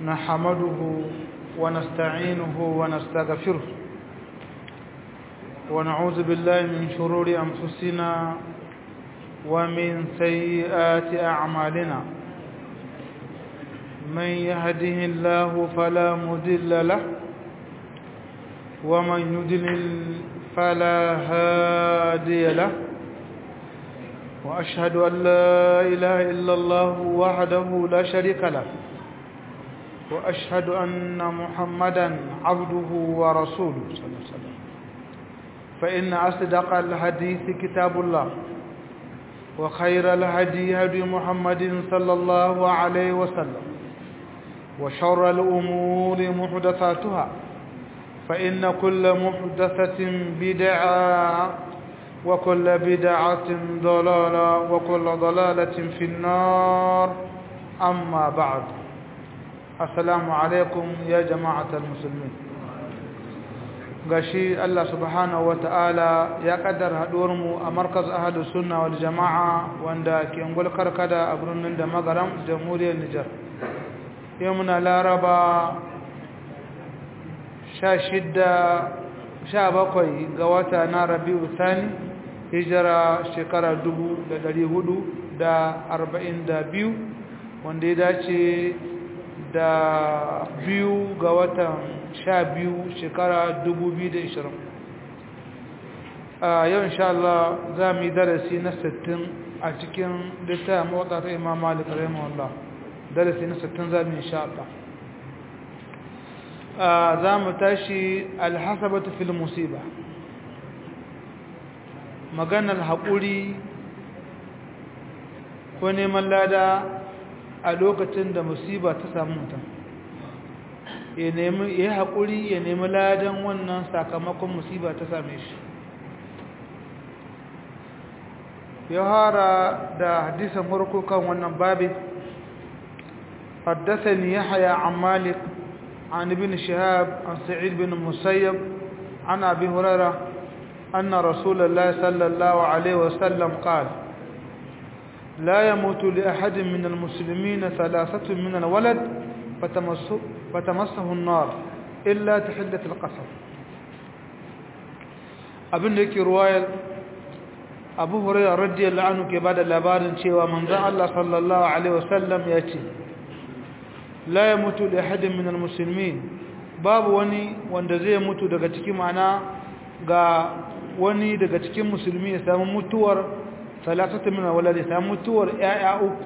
نحمده ونستعينه ونستغفره ونعوذ بالله من شرور أنفسنا ومن سيئات أعمالنا من يهده الله فلا مضل له ومن يضلل فلا هادي له وأشهد أن لا إله إلا الله وحده لا شريك له وأشهد أن محمدا عبده ورسوله صلى الله عليه وسلم فإن أصدق الحديث كتاب الله وخير الهدي هدي محمد صلى الله عليه وسلم وشر الأمور محدثاتها فإن كل محدثة بدعة وكل بدعة ضلالة وكل ضلالة في النار أما بعد السلام عليكم يا جماعة المسلمين gashi Allah subhanahu wataala ya kaddara haduwar mu a markaz ahlus sunna wal jamaa wanda ke ungul karkada a birnin da magaram jamhuriyar Nijar yau muna laraba 17 ga wata na Rabiul Thani hijira shekara 1442 wanda ya dace da 2 ga watan 12 shekara 2020 yau insha Allah za mu yi darasi na 60 a cikin littafin Muwatta ta Imam Malik rahimahullah darasi na 60 za mu insha Allah za mu tashi alhasabatu fil musiba maganar haƙuri ko neman lada a lokacin da musiba ta samu mutum ya haƙuri ya nemi ladan wannan sakamakon musiba ta same shi ya hara da hadisan farko kan wannan babi حدثني يحيى عن مالك عن ابن شهاب عن سعيد بن المسيب عن أبي هريرة أن رسول الله صلى الله عليه وسلم قال لا يموت لأحد من المسلمين ثلاثة من الولد فتمسه النار إلا تحلة القصر abin da yake ruwayar Abu Hurairah radiyallahu anhu ke bada labarin cewa manzon Allah sallallahu alaihi wasallam ya ce la yamutu li ahadin min almuslimin babu wani wanda zai mutu daga cikin mana ga wani daga cikin musulmi ya samu mutuwar salasatu min alwalad ya samu mutuwar yaya uku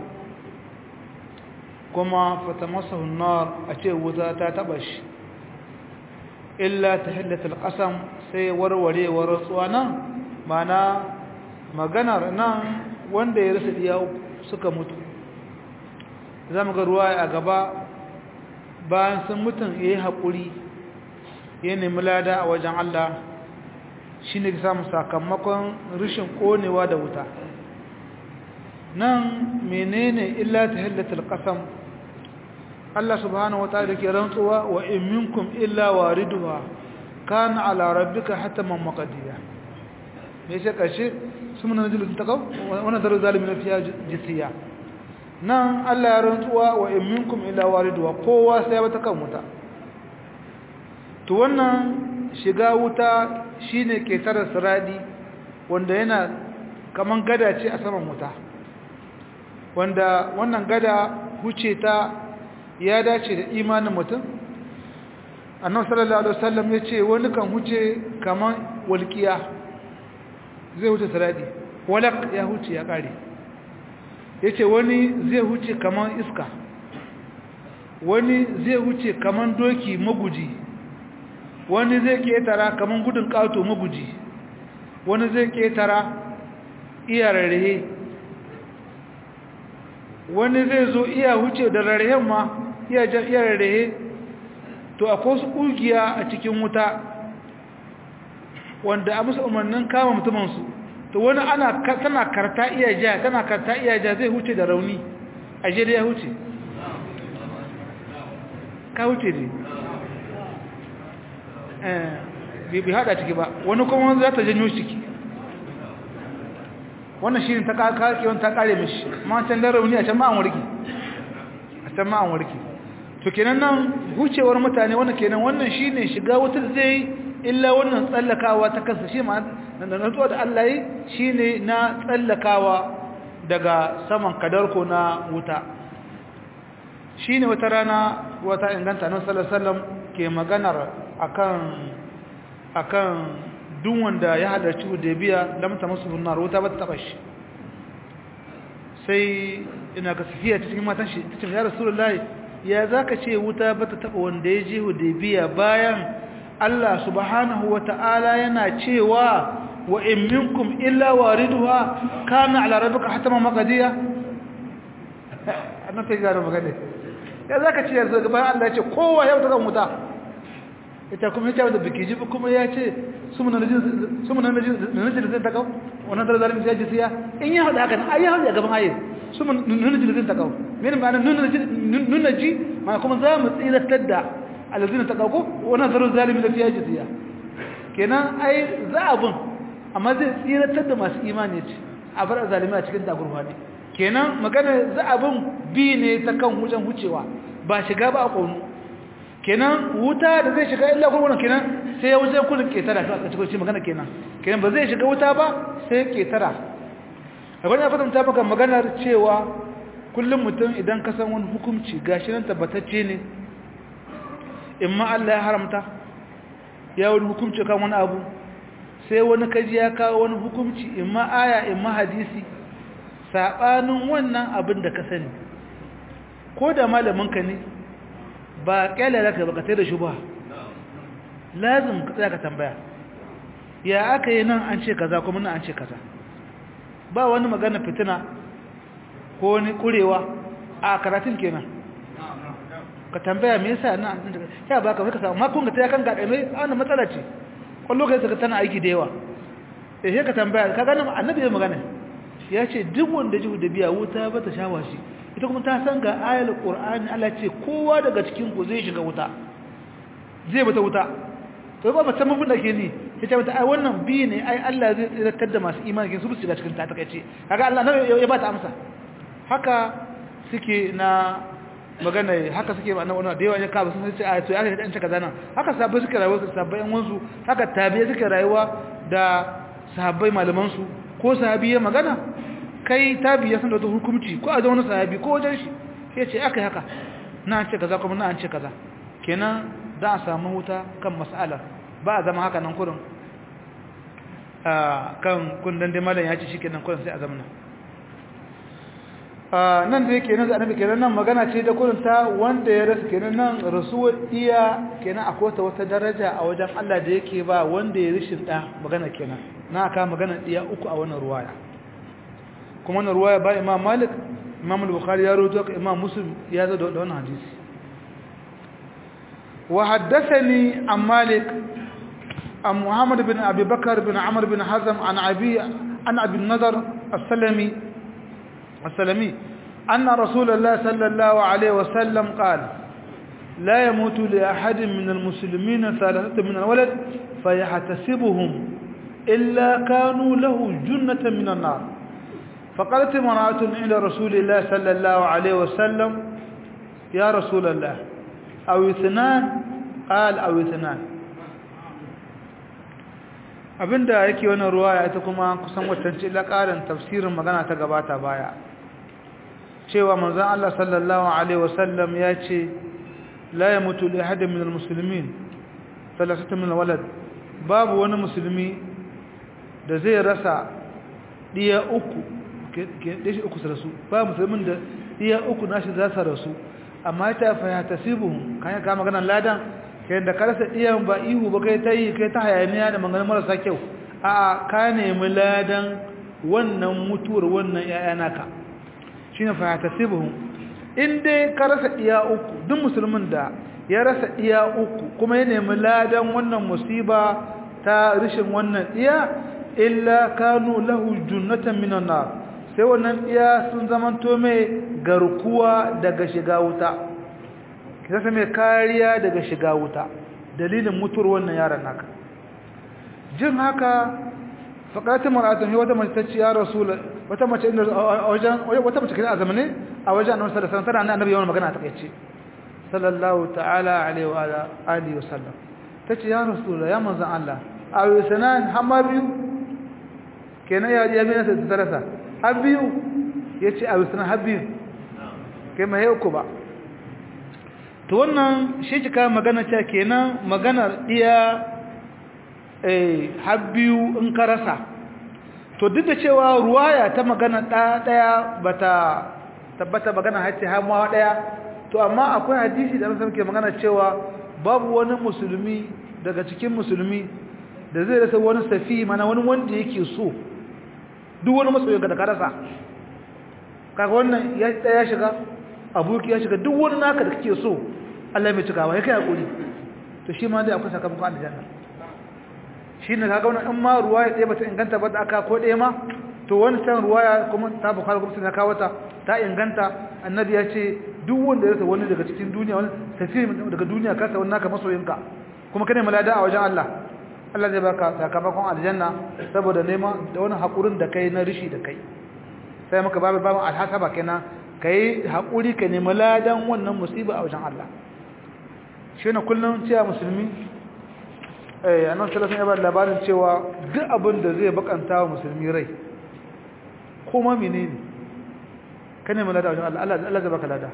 kuma fatamassahu an-nar a ce wuta ta taba shi illa tahillatul qasam sai warwarewar rantsuwa nan mana maganar nan wanda ya rasa diya suka mutu zamu ga ruwaya a gaba bayan sun mutun yayi hakuri ya nemi lada a wajen Allah shine ka samu sakamakon rishin konewa da wuta nan menene illa tahillatul qasam Allah subhanahu wataala ke rantsuwa wa in minkum illa wariduha kana ala rabbika hataman maqdiya me sai kace sumuna najlu taqaw wa nadaru zalimin fiya jisiya nan Allah ya rantsuwa wa in minkum illa wariduha kowa sai wata kan wuta to wannan shiga wuta shine ke tare siradi wanda yana kaman gada ce a saman wuta wanda wannan gada huce ta ya dace da imanin mutum annabi sallallahu alaihi wasallam yace wani kan huce kaman walqiya zai huce siradi walaq ya huce ya kare yace wani zai huce kaman iska wani zai huce kaman doki maguji wani zai ketara kaman gudun kato maguji wani zai ketara iya rarrahe wani zai zo iya huce da rarrahen ma iya rarrahe to akwai su ƙugiya a cikin wuta wanda a musu umarnin kama mutumansu to wani tana karta iya ja zai huce da rauni a jere ya huce ka huce ne bai hada ciki ba wani kuma za ta janyo ciki wannan shi ne ta kake wani ta kare mishi ma can da rauni a can ma an warke to kenan nan hucewar mutane wannan kenan wannan shine shiga wutar zai illa wannan tsallakawa ta kansa shi ma nan rantsuwa da Allah yi shine na tsallakawa daga saman kadarko na wuta shine wata rana wata inganta nan sallallahu alaihi wasallam ke maganar akan duk wanda ya halarci Hudaybiya lam tamassu nar wuta ba ta taba shi sai ina ga Safiya cikin matan shi tace ya Rasulullahi ya zaka ce wuta ba ta taba wanda ya je Hudaybiya bayan Allah subhanahu wata'ala yana cewa wa in minkum illa wariduha kana ala rabbika hatama maqdiya annabi ga magana ya zaka ce yanzu bayan Allah ya ce kowa ya wuta kan wuta ita kuma ya da bikiji kuma ya ce sumuna najin zai takau wannan da zalim sai ji siya in ya hada haka ai ya hada gaban ayi sumuna najin zai takau mene ma'ana nunaji ma kuma za mu tsiratar da alazina takau ko wannan zalim zalim da fiye ji siya kenan ai za abun amma zai tsiratar da masu imani ce a bar zalimi a cikin dagurwa ne kenan magana za abun bi ne ta kan hujan hucewa ba shiga ba a kaunu kenan wuta da zai shiga illa kurkunan kenan sai ya wuce kullun ketara a cikin shi magana kenan ba zai shiga wuta ba sai ketara abin da fatan ta maka maganar cewa kullum mutum idan ka san wani hukunci gashi nan tabbatacce ne imma Allah ya haramta ya wani hukunci kan wani abu sai wani kaji ya kawo wani hukunci imma aya imma hadisi sabanin wannan abin da ka sani ko da malamin ka ne ba kyale zaka baka tai da shubha lazim ka tsaya ka tambaya ya aka yi nan an ce kaza kuma nan an ce kaza ba wani magana fitina ko ni kurewa a karatun kenan ka tambaya me yasa nan ya baka ka samu ma kun ga ta kan ga dai wannan matsala ce kullu kai saka tana aiki da yawa sai ka tambaya ka gane annabi ya magana ya ce duk wanda ji da biya wuta ba ta shawa shi ita kuma ta san ga ayar Qur'ani Allah ce kowa daga cikin ku zai shiga wuta zai bata wuta to ba mutum mun da ke ni sai ta ai wannan bi ne ai Allah zai tsiratar da masu imani kin su su shiga cikin ta takeice kaga Allah ya ba ta amsa haka suke na magana haka suke ba nan wannan da yawa ya ka ba sun ce ai to ya ga dan ta kaza nan haka sahabbai suke rayuwa su sahabbai yan wansu haka tabi'i suke rayuwa da sahabbai malaman su ko sahabi ya magana kai tabi ya san da hukunci ko a wani sahabi ko wajen shi sai ce akai haka na an ce kaza kuma na an ce kaza kenan za a samu huta kan mas'alar ba a zama haka nan kurin kan kundan da malam ya ce shikenan kurin sai a zama nan da yake nan annabi kenan nan magana ce da kurin ta wanda ya rasu kenan nan rasuwar iya kenan akwai wata daraja a wajen Allah da yake ba wanda ya rishin da magana kenan na aka magana iya uku a wannan ruwaya kuma wannan ruwaya ba Imam Malik Imam Al-Bukhari ya rawaito Imam Muslim ya zo da wannan hadisi wa haddathani an Malik an Muhammad bin Abi Bakar bin Amr bin Hazm an Abi an-Nadr as-Salami anna Rasulullah sallallahu alayhi wa sallam qala لا يموت لأحد من المسلمين ثلاثة من الولد فيحتسبهم إلا كانوا له جنة من النار فقالت امرأة إلى رسول الله صلى الله عليه وسلم يا رسول الله أو اثنان قال أو اثنان abinda yake wannan ruwaya ita kuma kusan wacce la karin tafsirin magana ta gabata baya cewa manzon Allah sallallahu alaihi wasallam ya ce la yamutu li ahadin min almuslimin thalathatu min alwalad babu wani musulmi da zai rasa diya uku dashi uku su rasu ba musulmin da diya uku nashi za su rasu amma ta fa ya tasibuhum kai ka magana ladan kai da karasa diyan ba ihu ba kai kai ta hayaniya da magana marasa kyau a ka nemi ladan wannan mutuwar wannan yaya naka shine fa ya tasibuhum in dai ka rasa diya uku duk musulmin da ya rasa diya uku kuma ya nemi ladan wannan musiba ta rishin wannan diya illa kanu lahu junnatan minan nar sai wannan iya sun zamanto mai garkuwa daga shiga wuta kisa mai kariya daga shiga wuta dalilin mutuwar wannan yaron naka jin haka faqatu mar'atun hi wata mace ta ce ya rasul wata mace inda a wajen wata mace kina azamane a wajen annabi sallallahu alaihi wasallam tana annabi yawan magana ta kace sallallahu ta'ala alaihi wa alihi wasallam tace ya rasulullah ya manzon Allah ayu sanan hamma biyu kenan ya bi nasa tarasa har biyu yace ayu sanan har biyu kai mai uku ba to wannan shi kika magana ta kenan maganar iya har biyu in ka rasa to duk da cewa ruwaya ta magana daya bata tabbata magana hace har ma daya to amma akwai hadisi da muke magana cewa babu wani musulmi daga cikin musulmi da zai rasa wani safi mana wani wanda yake so duk wani masoyin da ka rasa kaga wannan ya daya shiga abuki ya shiga duk wani naka da kake so Allah mai cikawa ya kai hakuri to shi ma dai akwai sakamakon aljanna shine kaga wannan in ma ruwaya ɗaya bata inganta ba da aka ko ɗaya ma to wancan ruwaya kuma ta bukhari kuma ta kawo ta inganta annabi ya ce duk wanda ya rasa wani daga cikin duniya wani tafi daga duniya ka sa wannan ka masoyinka kuma kane malada a wajen Allah Allah zai baka sakamakon aljanna saboda nema da wani hakurin da kai na rishi da kai sai maka babu alhasaba kenan kai hakuri ka nemi ladan wannan musiba a wajen Allah shi ne kullum cewa musulmi annabi sallallahu alaihi wasallam labarin cewa duk abin da zai bakanta wa musulmi rai kuma menene kane mu lada wajen Allah zai baka lada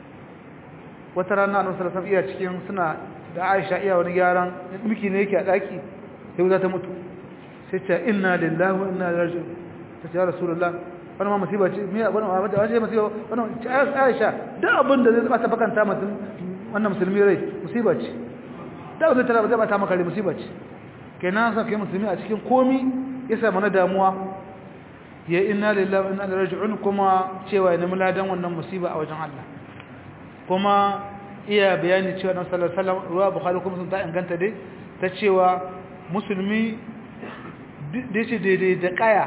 wata rana annabi sallallahu alaihi wasallam iya cikin suna da Aisha iya wani gyaran miki ne yake a daki sai za ta mutu sai ta inna lillahi wa inna ilaihi raji'un ta ce ya rasulullah wannan ma musiba ce me wannan ma wace musiba wannan Aisha duk abin da zai bata bakanta mutum wannan musulmi rai musiba ce da zai tara zai bata maka rai musiba ce kenan sa kai musulmi a cikin komi ya samu na damuwa ya inna lillahi wa inna ilaihi raji'un kuma cewa ya nemi ladan wannan musiba a wajen Allah kuma iya bayani cewa Annabi sallallahu alaihi wasallam ruwa Bukhari kuma sun ta inganta dai ta cewa musulmi dace daidai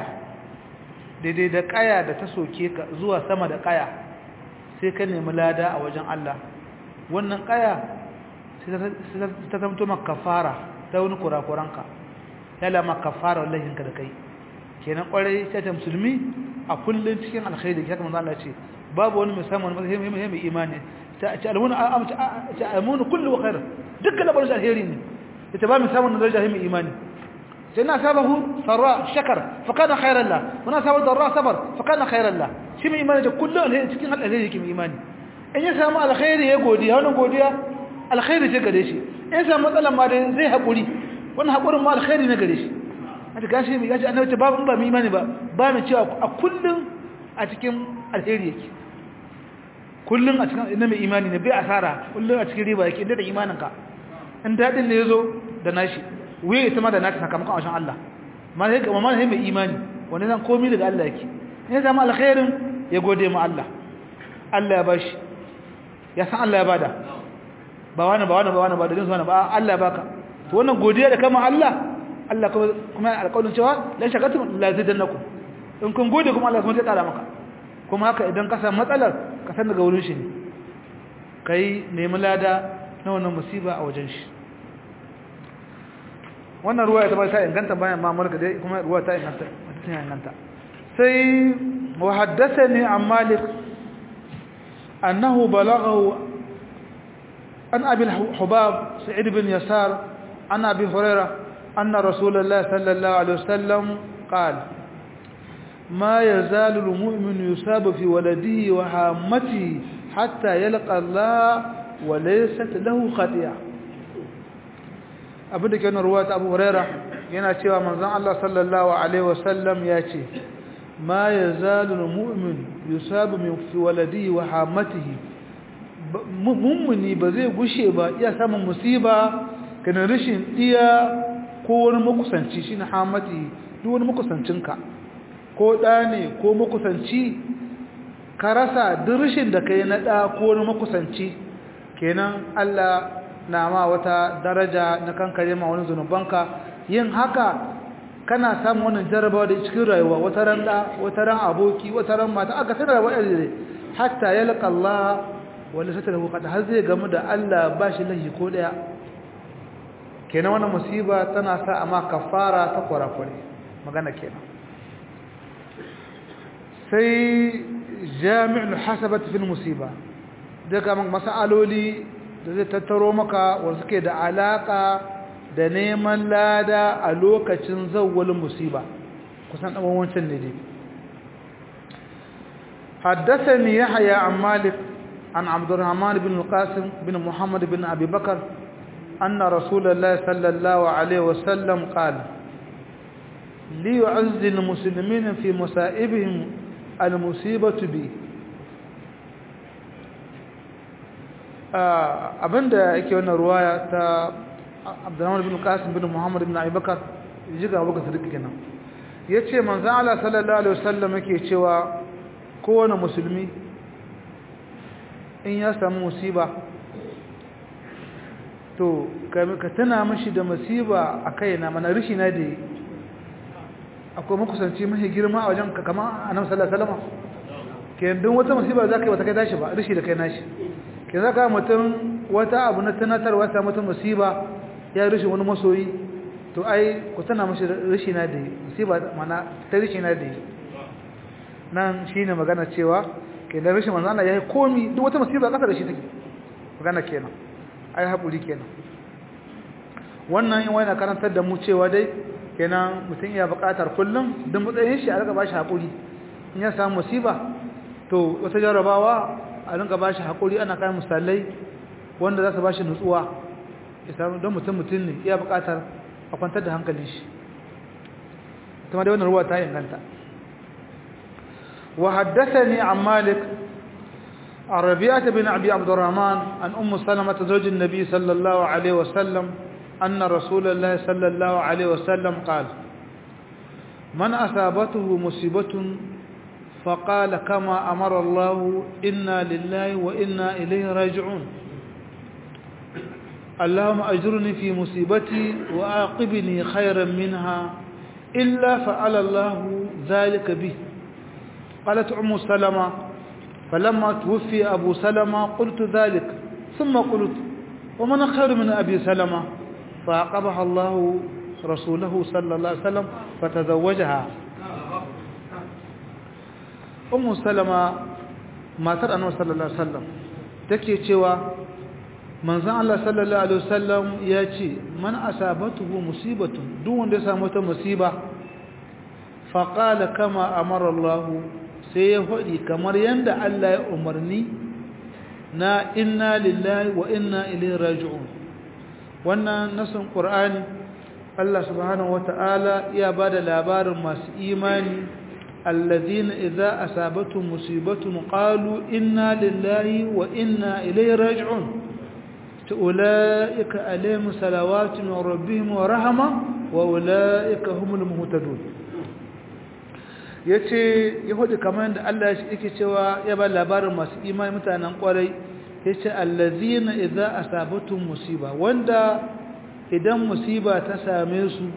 da kaya da ta soke ka zuwa sama da kaya sai ka nemi lada a wajen Allah wannan kaya sai ta zamto maka kafara ta wani kurakuranka yalla maka kafara wallahi ka da kai kenan kwarai sai ta musulmi a kullun cikin alkhairi haka manzo Allah ce babu wani musamman mai imani ta amunu kullu khair dukkan labarin alheri ne ita ba musamman da daraja mai imani sai na sabahu sarra shakar fa kana khairan la wa na sabahu darra sabar fa kana khairan la shi mai imani da kullu alheri cikin alheri yake mai imani in ya samu alkhairi ya godiya wannan godiya alkhairi ce gare shi in samu matsalan ma dai zai hakuri wannan hakurin ma alkhairi ne gare shi haka gashi mai gashi annabi babu ba mai imani ba mu cewa a kullun a cikin alheri yake kullun a cikin inda mai imani ne bai asara kullun a cikin riba yake da imaninka in dadin ne yazo da nashi waye ita ma da naka sakamakon a wajen Allah ma sai ga mamman mai imani wani zan komai daga Allah yake in zama alkhairin ya gode ma Allah Allah ya bashi ya san Allah ya bada ba wani ba da jin zuwa ba Allah ya baka to wannan godiya da kama Allah kuma alƙawarin cewa la shakatum la zidannakum in kun gode kuma Allah kuma zai ƙara maka kuma haka idan ka san matsalar ka san daga wurin shi ne kai nemi lada na wannan musiba a wajen shi wannan ruwa ta ta inganta bayan ma mulka dai kuma ruwa ta inganta sai wa haddathani an Malik annahu balaghahu an Abi al-Hubab Sa'id bin Yasar an Abi Hurairah أن رسول الله صلى الله عليه وسلم قال ما يزال المؤمن يصاب في ولده وهامته حتى يلقى الله وليست له خطيئة abin da ke nuna ruwa ta Abu Huraira yana cewa manzon Allah sallallahu alaihi wasallam ya ce ma yazalu almu'min yusabu min fi waladihi wa hamatihi mummuni ba zai gushe ba iya samun musiba kana rashin iya ko wani makusanci shine hamati duk wani makusancinka ko da ne ko makusanci ka rasa dirshin da kai na da ko wani makusanci kenan Allah na ma wata daraja na kankare ma wani zanubanka yin haka kana samun wannan jarabawa da cikin rayuwa wata ran da wata ran aboki wata ran mata aka sanar wa irin hatta yalqa Allah wala satahu qad har zai gamu da Allah bashi lahi ko daya kenan wannan musiba tana sa amma kafara ta kwarakure magana kenan sai jami'ul hasabati fil musiba daga masaloli da zai tattaro maka wanda suke da alaka da neman lada a lokacin zawwal musiba kusan dan wancan ne dai حدثني يحيى عن مالك عن عبد الرحمن بن القاسم بن محمد بن أبي بكر أن رسول الله صلى الله عليه وسلم قال ليعز المسلمين في مصائبهم المصيبة بي abinda yake wannan ruwaya ta Abdurrahman bin Qasim bin Muhammad bin Abi Bakar jiga Abubakar Siddiq kenan yace manzo Allah sallallahu alaihi wasallam yake cewa kowane musulmi in ya samu musiba to ka tana mishi da musiba a kaina mana rishi na da akwai makusanci mahi girma a wajen kama annabi sallallahu alaihi wasallam ke duk wata musiba zaka yi wata kai tashi ba rishi da kai nashi ke zaka mutum wata abu na tunatarwa ta mutum musiba ya rishi wani masoyi to ai ku tana mishi rishi na da musiba mana ta rishi na da nan shine magana cewa kenan rashin manzo Allah yayi komi duk wata musiba kasa da shi take magana kenan ai hakuri kenan wannan in wani karantar da mu cewa dai kenan mutum ya buƙatar kullum duk mutsayin shi a rika bashi hakuri in ya samu musiba to wata jarabawa a rinka bashi hakuri ana kai misalai wanda za su bashi nutsuwa idan don mutum ne ya buƙatar a kwantar da hankalin shi kuma dai wannan ruwa ta inganta وحدثني عن مالك عن ربيعة بن أبي عبد الرحمن عن أم سلمة زوج النبي صلى الله عليه وسلم أن رسول الله صلى الله عليه وسلم قال من أصابته مصيبة فقال كما أمر الله إنا لله وإنا إليه راجعون اللهم أجرني في مصيبتي وآقبني خيرا منها إلا فعل الله ذلك به قالت أم سلمة فلما توفي أبو سلمة قلت ذلك ثم قلت ومن خير من أبي سلمة فعقبها الله رسوله صلى الله عليه وسلم فتزوجها أم سلمة ما ترى أنه صلى الله عليه وسلم تكي تشوى من زعل الله صلى الله عليه وسلم يأتي من أصابته مصيبة دون دسامة مصيبة فقال كما أمر الله sai ya faɗi kamar yadda Allah ya umarni na inna lillahi wa inna ilaihi raji'un wannan nasin Qur'ani Allah subhanahu wata'ala ya bada labarin masu imani alladhina idza asabatuhum musibatun qalu inna lillahi wa inna ilaihi raji'un ulaika alaihim salawatu min rabbihim wa rahma wa ulaika humul muhtadun yace yahudi kamar yadda Allah yake cewa ya ba labarin masu imani mutanen kwarai yace allazina idza asabatuhum musiba wanda idan musiba ta same su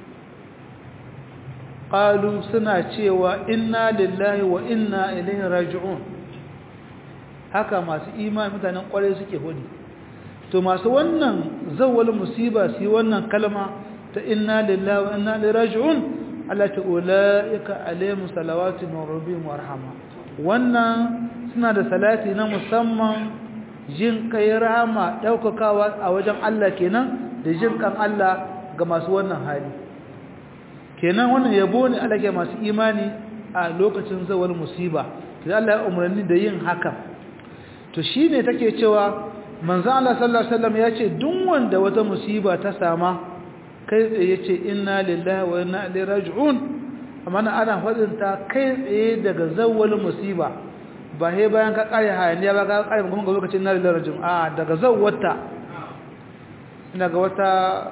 qalu suna cewa inna lillahi wa inna ilaihi raji'un haka masu imani mutanen kwarai suke hudi to masu wannan zawwal musiba su wannan kalma ta inna lillahi wa inna ilaihi raji'un Allah ta ulaika alaihim salawatu min rabbihim wa rahma wannan suna da salati na musamman jin kai rahama daukakawa a wajen Allah kenan da jin kan Allah ga masu wannan hali kenan wannan yabo ne Allah ke masu imani a lokacin zawal musiba to Allah ya umarni da yin haka to shine take cewa manzo Allah sallallahu alaihi wasallam ya ce duk wanda wata musiba ta sama kai tsaye yace inna lillahi wa inna ilaihi raji'un amma ana fadin ta kai tsaye daga zawwal musiba ba he bayan ka kare hayaniya ba ka kare kuma ga lokacin inna lillahi raji'un a daga zawwata ina ga wata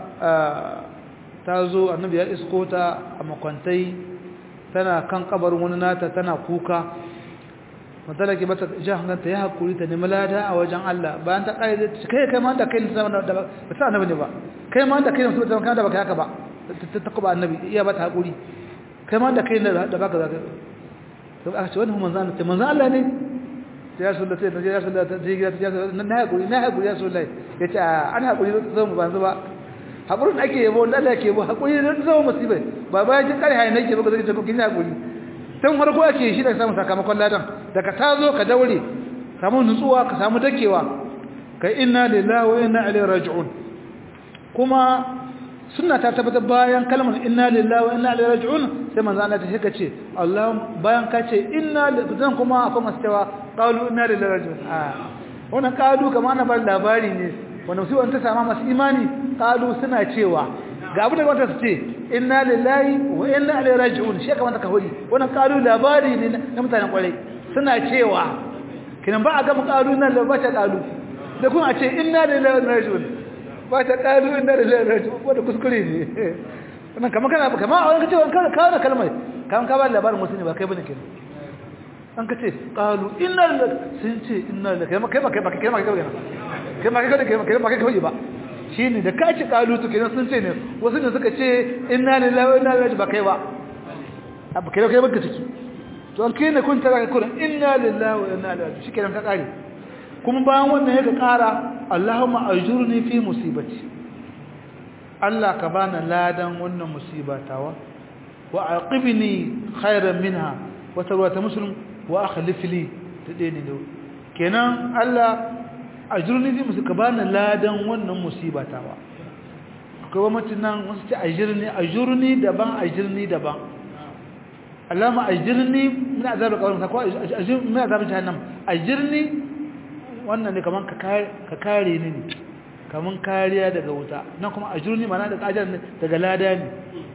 ta zo annabi ya isko ta a makwantai tana kan kabarin wani nata tana kuka matala ke mata jahannata ya hakuri ta nemi lada a wajen Allah bayan ta kare kai ma da kai ne da ba sa annabi ne ba kai ma da kai ne da baka haka ba ta kuba annabi iya ba ta hakuri kai ma da kai ne da baka zaka to aka ce wannan manzon ta manzon Allah ne ya sallallahu alaihi ya sallallahu na hakuri ya sallallahu yace an hakuri zan mu banzu ba hakurin ake yabo wanda Allah yake yabo hakuri ne zama musibai ba bayan kin kare hayi nake ba zai ce kin hakuri tun farko ake shi da samun sakamakon ladan daga ta zo ka daure samu nutsuwa ka samu dakewa kai inna lillahi wa inna ilaihi raji'un kuma sunna ta tabbata bayan kalmar inna lillahi wa inna ilaihi raji'un sai manzo Allah ta shika ce Allah bayan ka ce inna lillahi kuma akwai masu cewa qalu inna lillahi wa raji'un wannan qalu kamar ana bar labari ne wanda su wanda sama masu imani qalu suna cewa ga abu da wanda su ce inna lillahi wa inna ilaihi raji'un shi kamar ka hori wannan qalu labari ne na mutanen kwarai suna cewa kinan ba a ga qalu nan da ba ta qalu da kuma a ce inna lillahi wa inna ilaihi raji'un ba ta qalu inna lillahi wa inna ilaihi raji'un wanda kuskure ne wannan kamar a wani kace wannan kawo kalmar kan ka ba labarin musulmi ba kai bane kenan an kace qalu inna lillahi sun ce inna lillahi kai ba shine da ka ci qalu to kenan sun ce ne wasu ne suka ce inna lillahi wa inna ilaihi raji'un ba kai ba abu kai baka ciki to an kai ne kun tara kurin inna lillahi wa inna ilaihi raji'un shikenan ka kare kuma bayan wannan yake kara Allahumma ajurni fi musibati Allah ka bana ladan wannan musibatawa wa aqibni khairan minha wa tarwata muslim wa akhlif li tadeni do kenan Allah ajurni fi musibati ka bana ladan wannan musibatawa akwai mutum nan wasu ce ajurni daban ajirni daban Allahumma ajirni min azab al-qabr ko ajirni min azab jahannam ajirni wannan ne kaman ka kare ni ne kaman kariya daga wuta nan kuma ajurni mana daga ajar ne daga lada ne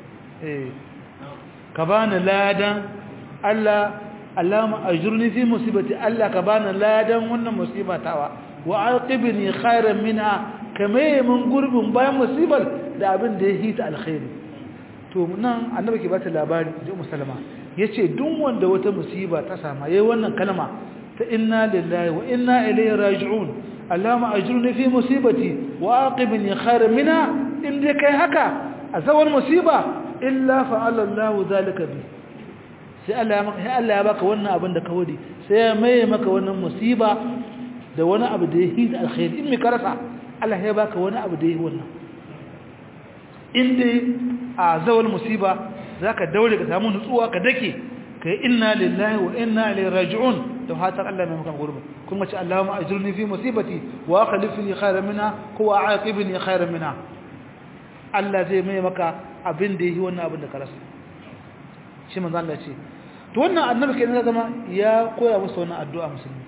ka bani ladan Allah Allahumma ajurni fi musibati Allah ka bani ladan wannan musibatawa wa aqibni khairan minha kama mun gurbin bayan musibar da abin da ya hita alkhairi to nan annabi ke bata labari da musulma yace duk wanda wata musiba ta sama yayin wannan kalma ta inna lillahi wa inna ilaihi raji'un Allahumma ajurni fi musibati wa aqibni khairan minha in dai kai haka a zaman musiba illa fa'ala Allah zalika bi sai Allah ya baka wannan abin da ka wadi sai ya mai maka wannan musiba da wani abu da ya hita alkhairi in mi karasa Allah ya baka wani abu da ya yi wannan in dai a zawal musiba zaka daure ka samu nutsuwa ka dake kai inna lillahi wa inna ilaihi raji'un da hatar Allah mai maka gurbi kuma ce Allahumma ajirni fi musibati wa akhlif li khayran minha wa aqibni khayran minha Allah zai mai maka abin da yi wannan abin da ka rasa shi manzo Allah ce to wannan annabi kenan zama ya koya musu wannan addu'a musulmi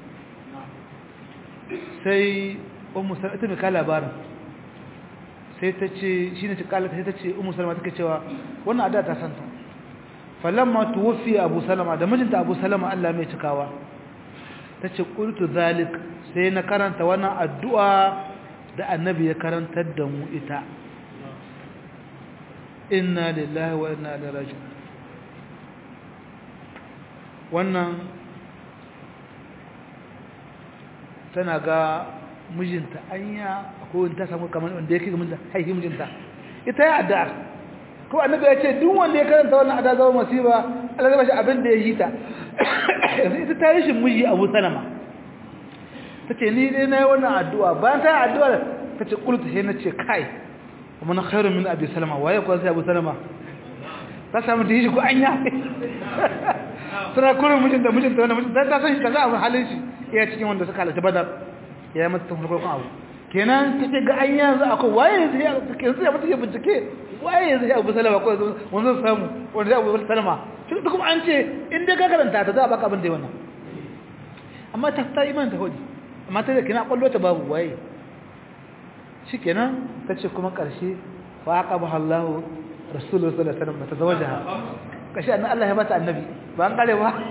sai ummu salama ta mika labarin sai ta ce shine ta kalla sai ta ce ummu salama take cewa wannan addu'a ta santa falamma tuwfi abu salama da mijinta abu salama Allah mai cikawa tace qultu zalik sai na karanta wannan addu'a da annabi ya karantar da mu ita inna lillahi wa inna ilaihi raji'un wannan tana ga mijinta anya ko ta samu kamar wanda yake mijinta haihi mijinta ita ya addu'a ko annabi ya ce duk wanda ya karanta wannan addu'a zama masiba Allah zai bashi abin da ya yi ta ita ta yi shi miji Abu Salama tace ni dai nayi wannan addu'a bayan ta addu'a tace qultu sai nace kai kuma na khairu min Abi Salama waye ko sai Abu Salama ta samu da yi ko anya suna kurin mijinta wannan mijinta ta san shi kaza abin halin shi ya cikin wanda suka halarci Badar ya mata tun farkon abu kenan kace ga anya yanzu akwai waye zai yanzu ya mutu bincike waye zai Abu Salama ko wannan samu wanda Abu Salama tun kuma an ce in dai ka karanta ta za a baka abin da wannan amma ta iman ta hoji amma ta kina kwallo ta babu waye shikenan tace kuma karshe fa aqabaha Allah Rasulullahi sallallahu alaihi wasallam tazawajaha kashi annabi Allah ya bata annabi ba an kare ba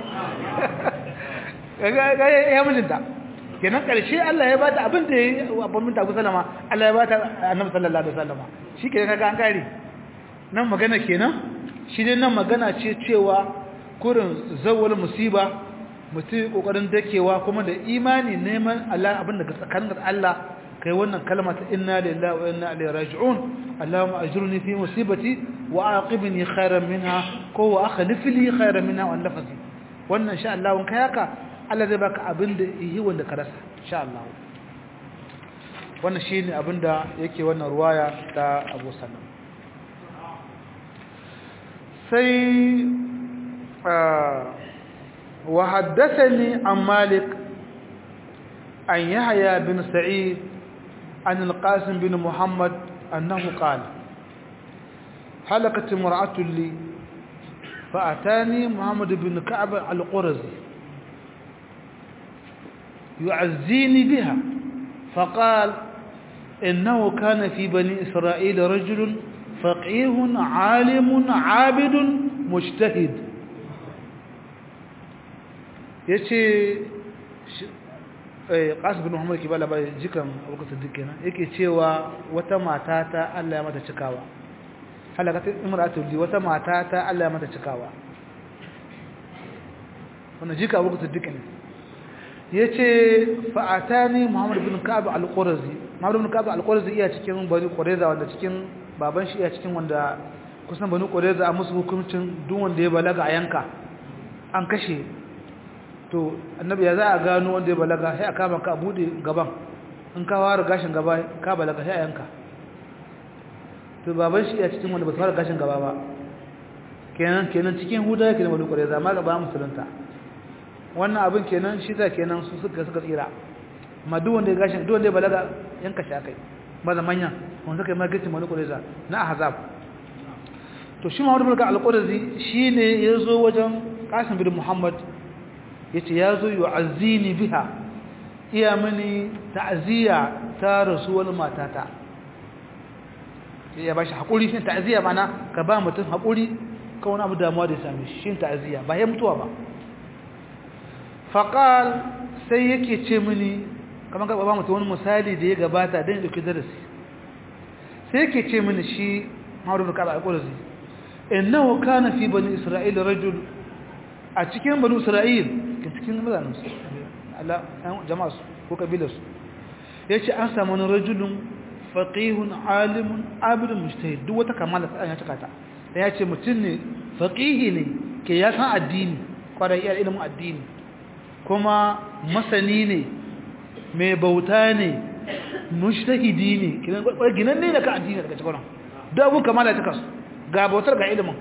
ga ya mijinta kenan karshe Allah ya bata abin da yayi abin minta Abu Salama Allah ya bata annabi sallallahu alaihi wasallam shikenan kaga an kare nan magana kenan shi dai nan magana ce cewa kurin zawwal musiba mutum kokarin dakewa kuma da imani neman Allah abin da tsakanin Allah kai wannan kalma ta inna lillahi wa inna ilaihi raji'un Allahumma ajurni fi musibati wa aqibni khairan minha ko wa akhlif li khairan minha wa nafsi wannan insha Allah kai haka Allah zai baka abin da yi wanda ka rasa insha Allah wannan shine abin da yake wannan ruwaya ta Abu Sallam sai wa haddathani an Malik an Yahya bin Sa'id عن القاسم بن محمد أنه قال حلقت امرأة لي فأتاني محمد بن كعب القرزي يعزيني بها فقال إنه كان في بني إسرائيل رجل فقيه عالم عابد مجتهد yace Qasim bin Muhammad kibala ba jikan Abu Siddiq kenan yake cewa wata mata ta Allah ya mata cikawa halakatin imratu li wata mata ta Allah ya mata cikawa wannan jika Abu Siddiq ne yace fa atani Muhammad bin Ka'ab al-Qurazi Muhammad bin Ka'ab al-Qurazi iya cikin Bani Qurayza wanda cikin baban shi iya cikin wanda kusan Bani Qurayza a musu hukuncin duk wanda ya balaga a yanka an kashe to annabi ya za a gano wanda ya balaga sai a kama ka bude gaban in ka fara gashin gaba ka balaga sai a yanka to baban shi ya cikin wanda ba fara gashin gaba ba kenan cikin huda yake da Bani Qurayza amma gaba musulunta wannan abin kenan shi ta kenan su suka tsira amma duk wanda ya gashin duk wanda ya balaga yanka shi akai ba da manya wanda kai magacin Bani Qurayza na ahzab to shi Muhammad bin al-Qurazi shine yazo wajen Qasim bin Muhammad yace yazo yu'azzini biha iya mani ta'ziya ta rasul matata ya bashi hakuri shin ta'ziya mana ka ba mutum hakuri ka wani abu damuwa da ya same shi shin ta'ziya ba ya mutuwa ba faqal sai yake ce mini kaman ga ba mutum wani misali da ya gabata dan dauki darasi sai yake ce mini shi Muhammad bin Ka'ab al-Qurazi innahu kana fi bani Isra'il rajul a cikin bani Isra'il cikin mutanen su Allah jama'a ko kabilar su yace an samu wani rajulun faqihun alimun abidun mujtahid duk wata kamala sai ya cika ta dan yace mutun ne faqihi ne ke ya san addini kwarai ya ilimin addini kuma masani ne mai bauta ne mujtahidi ne ginan ne da ka addini daga cikin duk abun kamala ta kasu ga bautar ga ilimin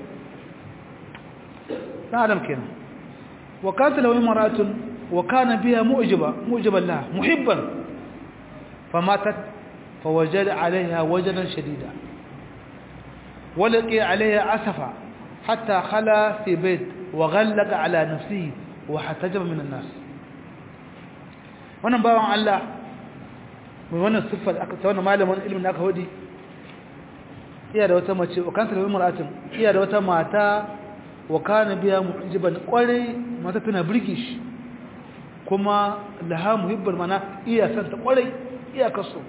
dan adam kenan wa kanta lahu imra'atun wa kana biha mu'jiban laha muhibban famatat fawajada 'alayha wajdan shadida walaqi 'alayha asafa hatta khala fi bayt wa ghallaqa 'ala nafsihi wa hatajaba min an-nas wannan bawan Allah mai wannan siffar aka ta wannan malamin ilimin da aka hodi iya da wata mace wa kanta lahu imra'atun iya da wata mata wa kana biya mu'jiban kwarai mata tana burge shi kuma laha muhibban mana iya san ta kwarai iya kaso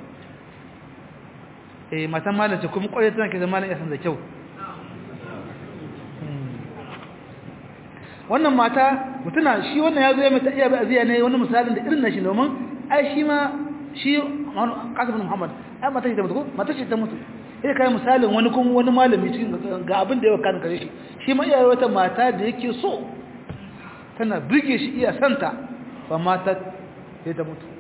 matan malace kuma kwarai tana ke zama iya san da kyau wannan mata mutuna shi wannan yazo ya mata iya ba aziya ne wannan misalin da irin nashi domin ai shi ma shi Qasim bin Muhammad ai mata ce ta mutu ko mata ce ta mutu sai kai misalin wani kuma wani malami cikin ga abin da ya kan kare shi shi ma iya wata mata da yake so tana burge shi iya santa fa mata sai ta mutu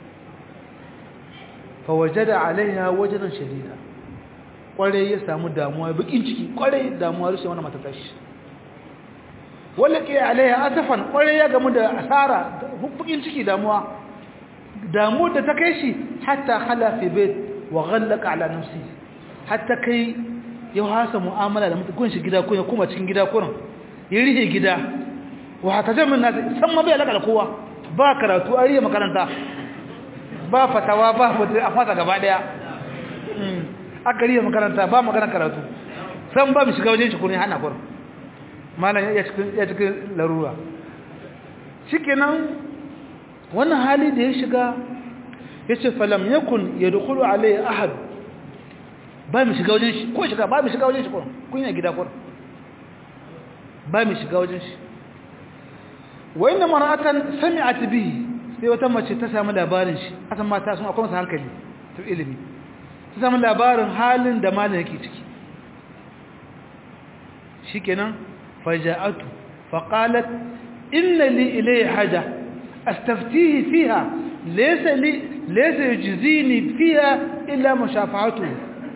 fa wajada alaiha wajdan shadida kware ya samu damuwa bakin ciki kware damuwa rushe wannan mata tashi wala ke alaiha asafan kware ya gamu da asara bakin ciki damuwa da ta kai shi hatta khala fi bait wa ghallaqa ala nafsihi hatta kai ya hasa mu'amala da mutum shi gida ko ya kuma cikin gida kurin ya rihe gida wa hatta jamin nasu san ma bai alaka da kowa ba karatu a rihe makaranta ba fatawa ba a fata gaba daya aka rihe makaranta ba magana karatu san ba mu shiga wajen shi kurin hana kurin malam ya cikin larura shikenan wannan hali da ya shiga yace falam yakun yadkhulu alayhi ahad ba mu shiga wajen shi ko shiga ba mu shiga wajen shi ko kun yi gida ko ba mu shiga wajen shi wa inna mar'atan sami'at bihi sai wata mace ta samu labarin shi asan mata sun akwai masa hankali to ilimi ta samu labarin halin da malam yake ciki shikenan faja'atu faqalat inna li ilayhi haja astaftihi fiha laysa yujzini fiha illa mushafa'atuhu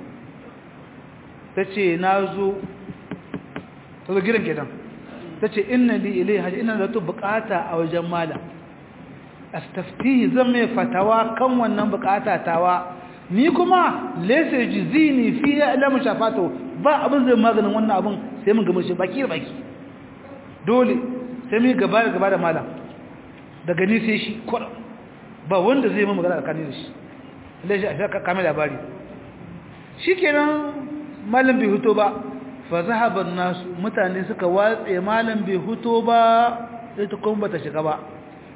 tace nazo to gidan gidan tace inna li ilayhi haja ina da bukata a wajen malam astaftihi zan mai fatawa kan wannan bukata tawa ni kuma laysa jizini fi illa mushafatu ba abin zai maganin wannan abin sai mun gama shi baki da baki dole sai mun gaba da malam daga ni sai shi ba wanda zai mun magana tsakanin da shi lalle shi aka kame labari shikenan malam bai huto ba fa zahaba an-nas mutane suka watse malam bai huto ba ita kuma bata shiga ba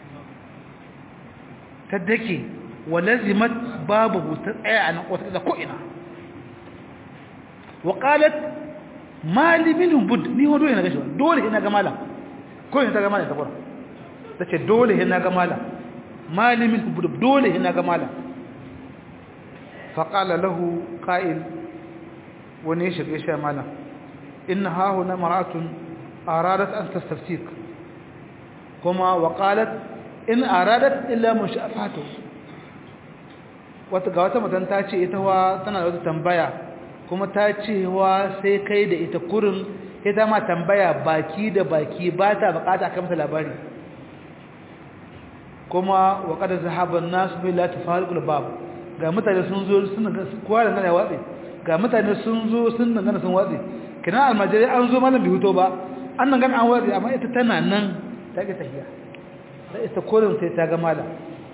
ta dake walazimat babu ta tsaya a nan wata ko ina wa qalat mali minhum bud ni hodo ina gashi dole ina ga malam ko ina ta ga malam ta kora tace dole ina ga malam mali minhum bud dole ina ga malam fa qala lahu qa'il wani shirye shi malam inna ha huna mar'atun aradat an tastaftik kuma wa qalat in aradat illa mushafatu wata ga wata mutan ta ce ita wa tana da wata tambaya kuma ta ce wa sai kai da ita kurin ita ma tambaya baki da baki ba ta bukata aka mata labari kuma wa qad zahaba an-nas bi la tafariqul bab ga mutane sun zo sun ga kowa da nan ya watsi ga mutane sun zo sun nan sun watsi kina almajiri an zo malam bi huto ba an nan gan an watsi amma ita tana nan ta ga tahiya da ita kurin sai ta ga malam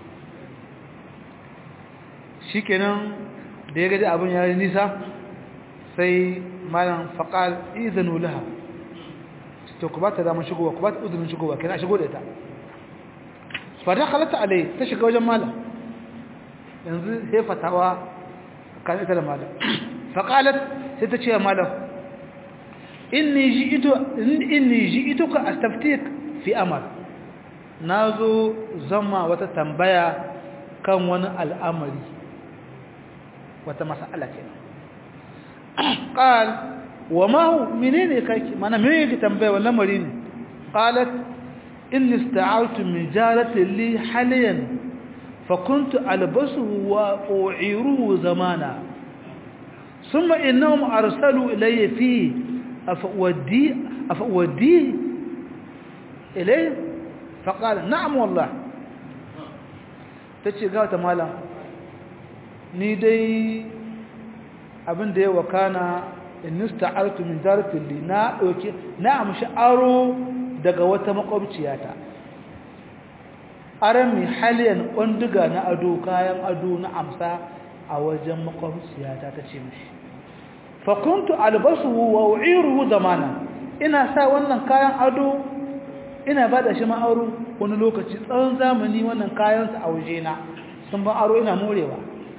shikenan da ya gaji abin yayin nisa sai malam faqal idanu laha to ku ba ta da mun shigowa ku ba ta uzurin shigowa kina shigo da ita fa dakhalat alai ta shiga wajen malam yanzu sai fatawa kan ita da malam faqalat sai ta ce ya malam inni ji'tuka astaftik fi amr nazo zama wata tambaya kan wani al'amari wata mas'ala kenan qal wa ma hu menene kake mana me yake tambaya wannan lamari ne qalat inni ista'altu min jarati li haliyan fa kuntu albasuhu wa u'iruhu zamana thumma innahum arsalu ilayya fi afawadi ilayhi faqala na'am wallah tace ga ta malam ni dai abin da ya wakana in nista'artu min zaratin li na dauke na amshi aro daga wata makwabciyata aran mi haliyan onduga na ado kayan ado na amsa a wajen makwabciyata tace mishi fa kuntu albasuhu wa u'iruhu zamana ina sa wannan kayan ado ina bada shi ma aro wani lokaci tsawon zamani wannan kayan su a waje na sun ba aro ina morewa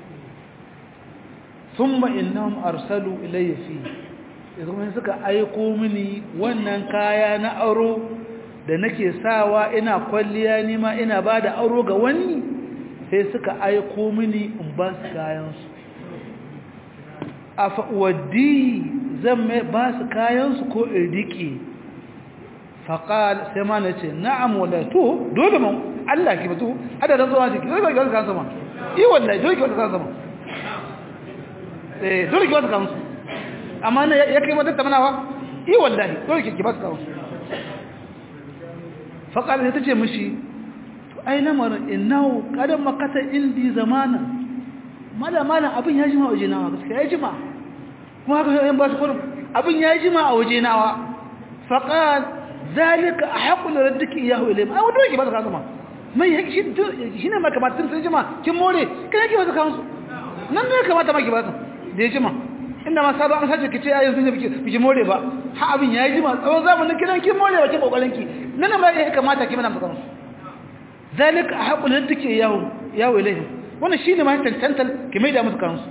thumma innahum arsalu ilayya fi idan suka aiko mini wannan kaya na aro da nake sawa ina kwalliya ni ma ina bada aro ga wani sai suka aiko mini in ba su kayan su afa wadi zan ba su kayan su ko in rike faqal sai ma nace na'am wala to dole mun Allah ki batu hada da zuwa ki dole ki wata kan sama wallahi dole ki wata kan sama dole ki wata kansu amma ne ya kai mata tamanawa wallahi dole ki ba su kansu faqala sai tace mishi to ai lamarin innahu qadam makata indi zamana mala abin ya jima waje nawa gaskiya ya jima kuma haka yan ba su kurum abin ya jima a waje nawa faqal zalika ahqqu raddiki iyahu ilayhi ai dole ki ba su kansu ma mai shi ne maka matun sun jima kin more kana ki ba su kansu nan ne kamata ma ki ba su da ya jima inda ma sabon an sace kice ayyukan sun yi biki more ba ha abin ya jima tsawon zamanin kiran kin more ba ki kokarin ki nan ma ya kamata ki mana mukan zalika ahqul ladiki yawo ilayhi wannan shine ma tantantal ki mai da musu kansu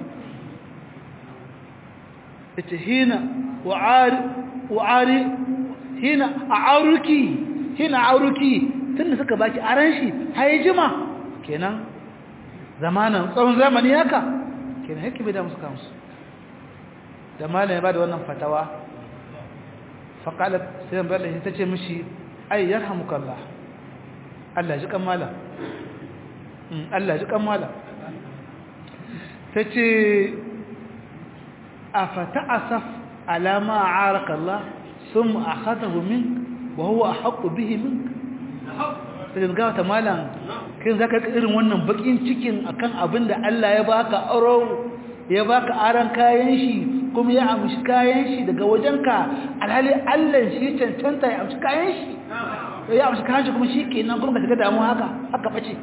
ita hina wa'ari hina a'aruki tunda suka baki aran shi haye jima kenan zamanan tsawon zamani haka kenan yake bai da musu kansu da malami ba da wannan fatawa faqalat sai ballahi tace mishi ay yarhamukallah Allah ji kan malam Allah ji kan malam tace afata asaf ala ma a'araka Allah thumma akhadahu mink wa huwa ahqqu bihi mink sai ga ta malam kai zaka irin wannan bakin cikin akan abin da Allah ya baka aro ya baka aran kayan shi kuma ya amshi kayan shi daga wajenka alhali Allah shi cancanta ya amshi kayan shi ya amshi kayan shi kuma shi kenan kuma ka damu haka bace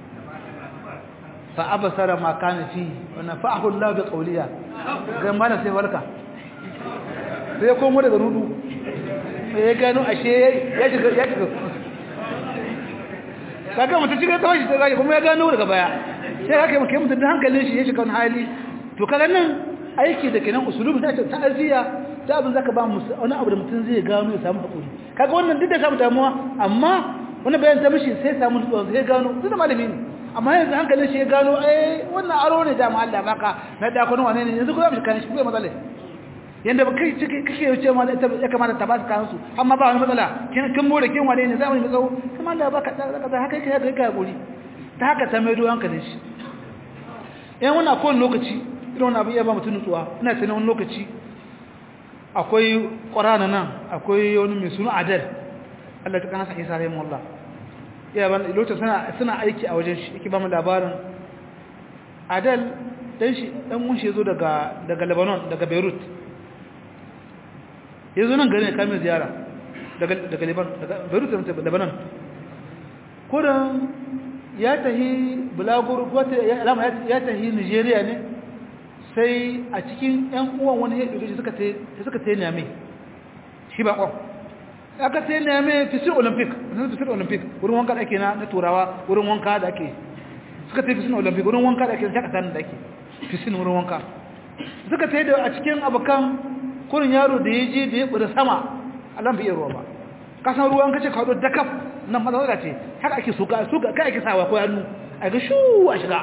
fa abasara ma kana fi wa nafa'ahu Allah bi qawliya ga malam sai warka sai ya komo daga rudu ya gano ashe ya shiga kaga mutum cikin tawashi ta zai kuma ya gano daga baya sai haka muke mutum da hankalin shi ya shiga wani hali to kaga nan aiki da kenan usulubi ta ta'aziya ta abin zaka ba mu wani abu da mutum zai gano ya samu hakuri kaga wannan duk da samu damuwa amma wannan bayan ta mishi sai samu tsoro sai gano duk da malami ne amma yanzu hankalin shi ya gano wannan aro ne da Allah baka na da kono wane ne yanzu ko za mu kan shi ko matsala yanda kai kake yace ma ya kamata ta ba su kansu amma ba wani matsala kin more kin wane ne zamu yi tsawo kuma Allah baka da haka kai ka hakuri ta haka ta mai duwan kalin shi wannan akwai lokaci irin wannan abu ya ba mutun nutsuwa ina tunanin wani lokaci akwai Qur'ana nan akwai wani mai suna Adal Allah ta kana sa Isa rahimahullah ya ban lokacin suna aiki a wajen shi yake ba mu labarin Adal dan mun shi yazo daga Lebanon daga Beirut yazo nan gari ne kamar ziyara daga Beirut da Lebanon kuran ya tahi Bulaguro ya tahi Nigeria ne sai a cikin ƴan uwan wani ya dauke shi suka tayi Niamey shi ba kwa aka tayi Niamey Fisir Olympic wurin wanka da ake na turawa wurin wanka da ake suka tayi Fisir Olympic wurin wanka da ake shaka tan da ake Fisir wurin wanka suka tayi da a cikin abakan kurin yaro da yaje da ya bada sama Allah bai ruwa ba kasan ruwan kace ka hado dakaf nan matsala ce haka ake suka kai ake sawa ko hannu a ga shu a shiga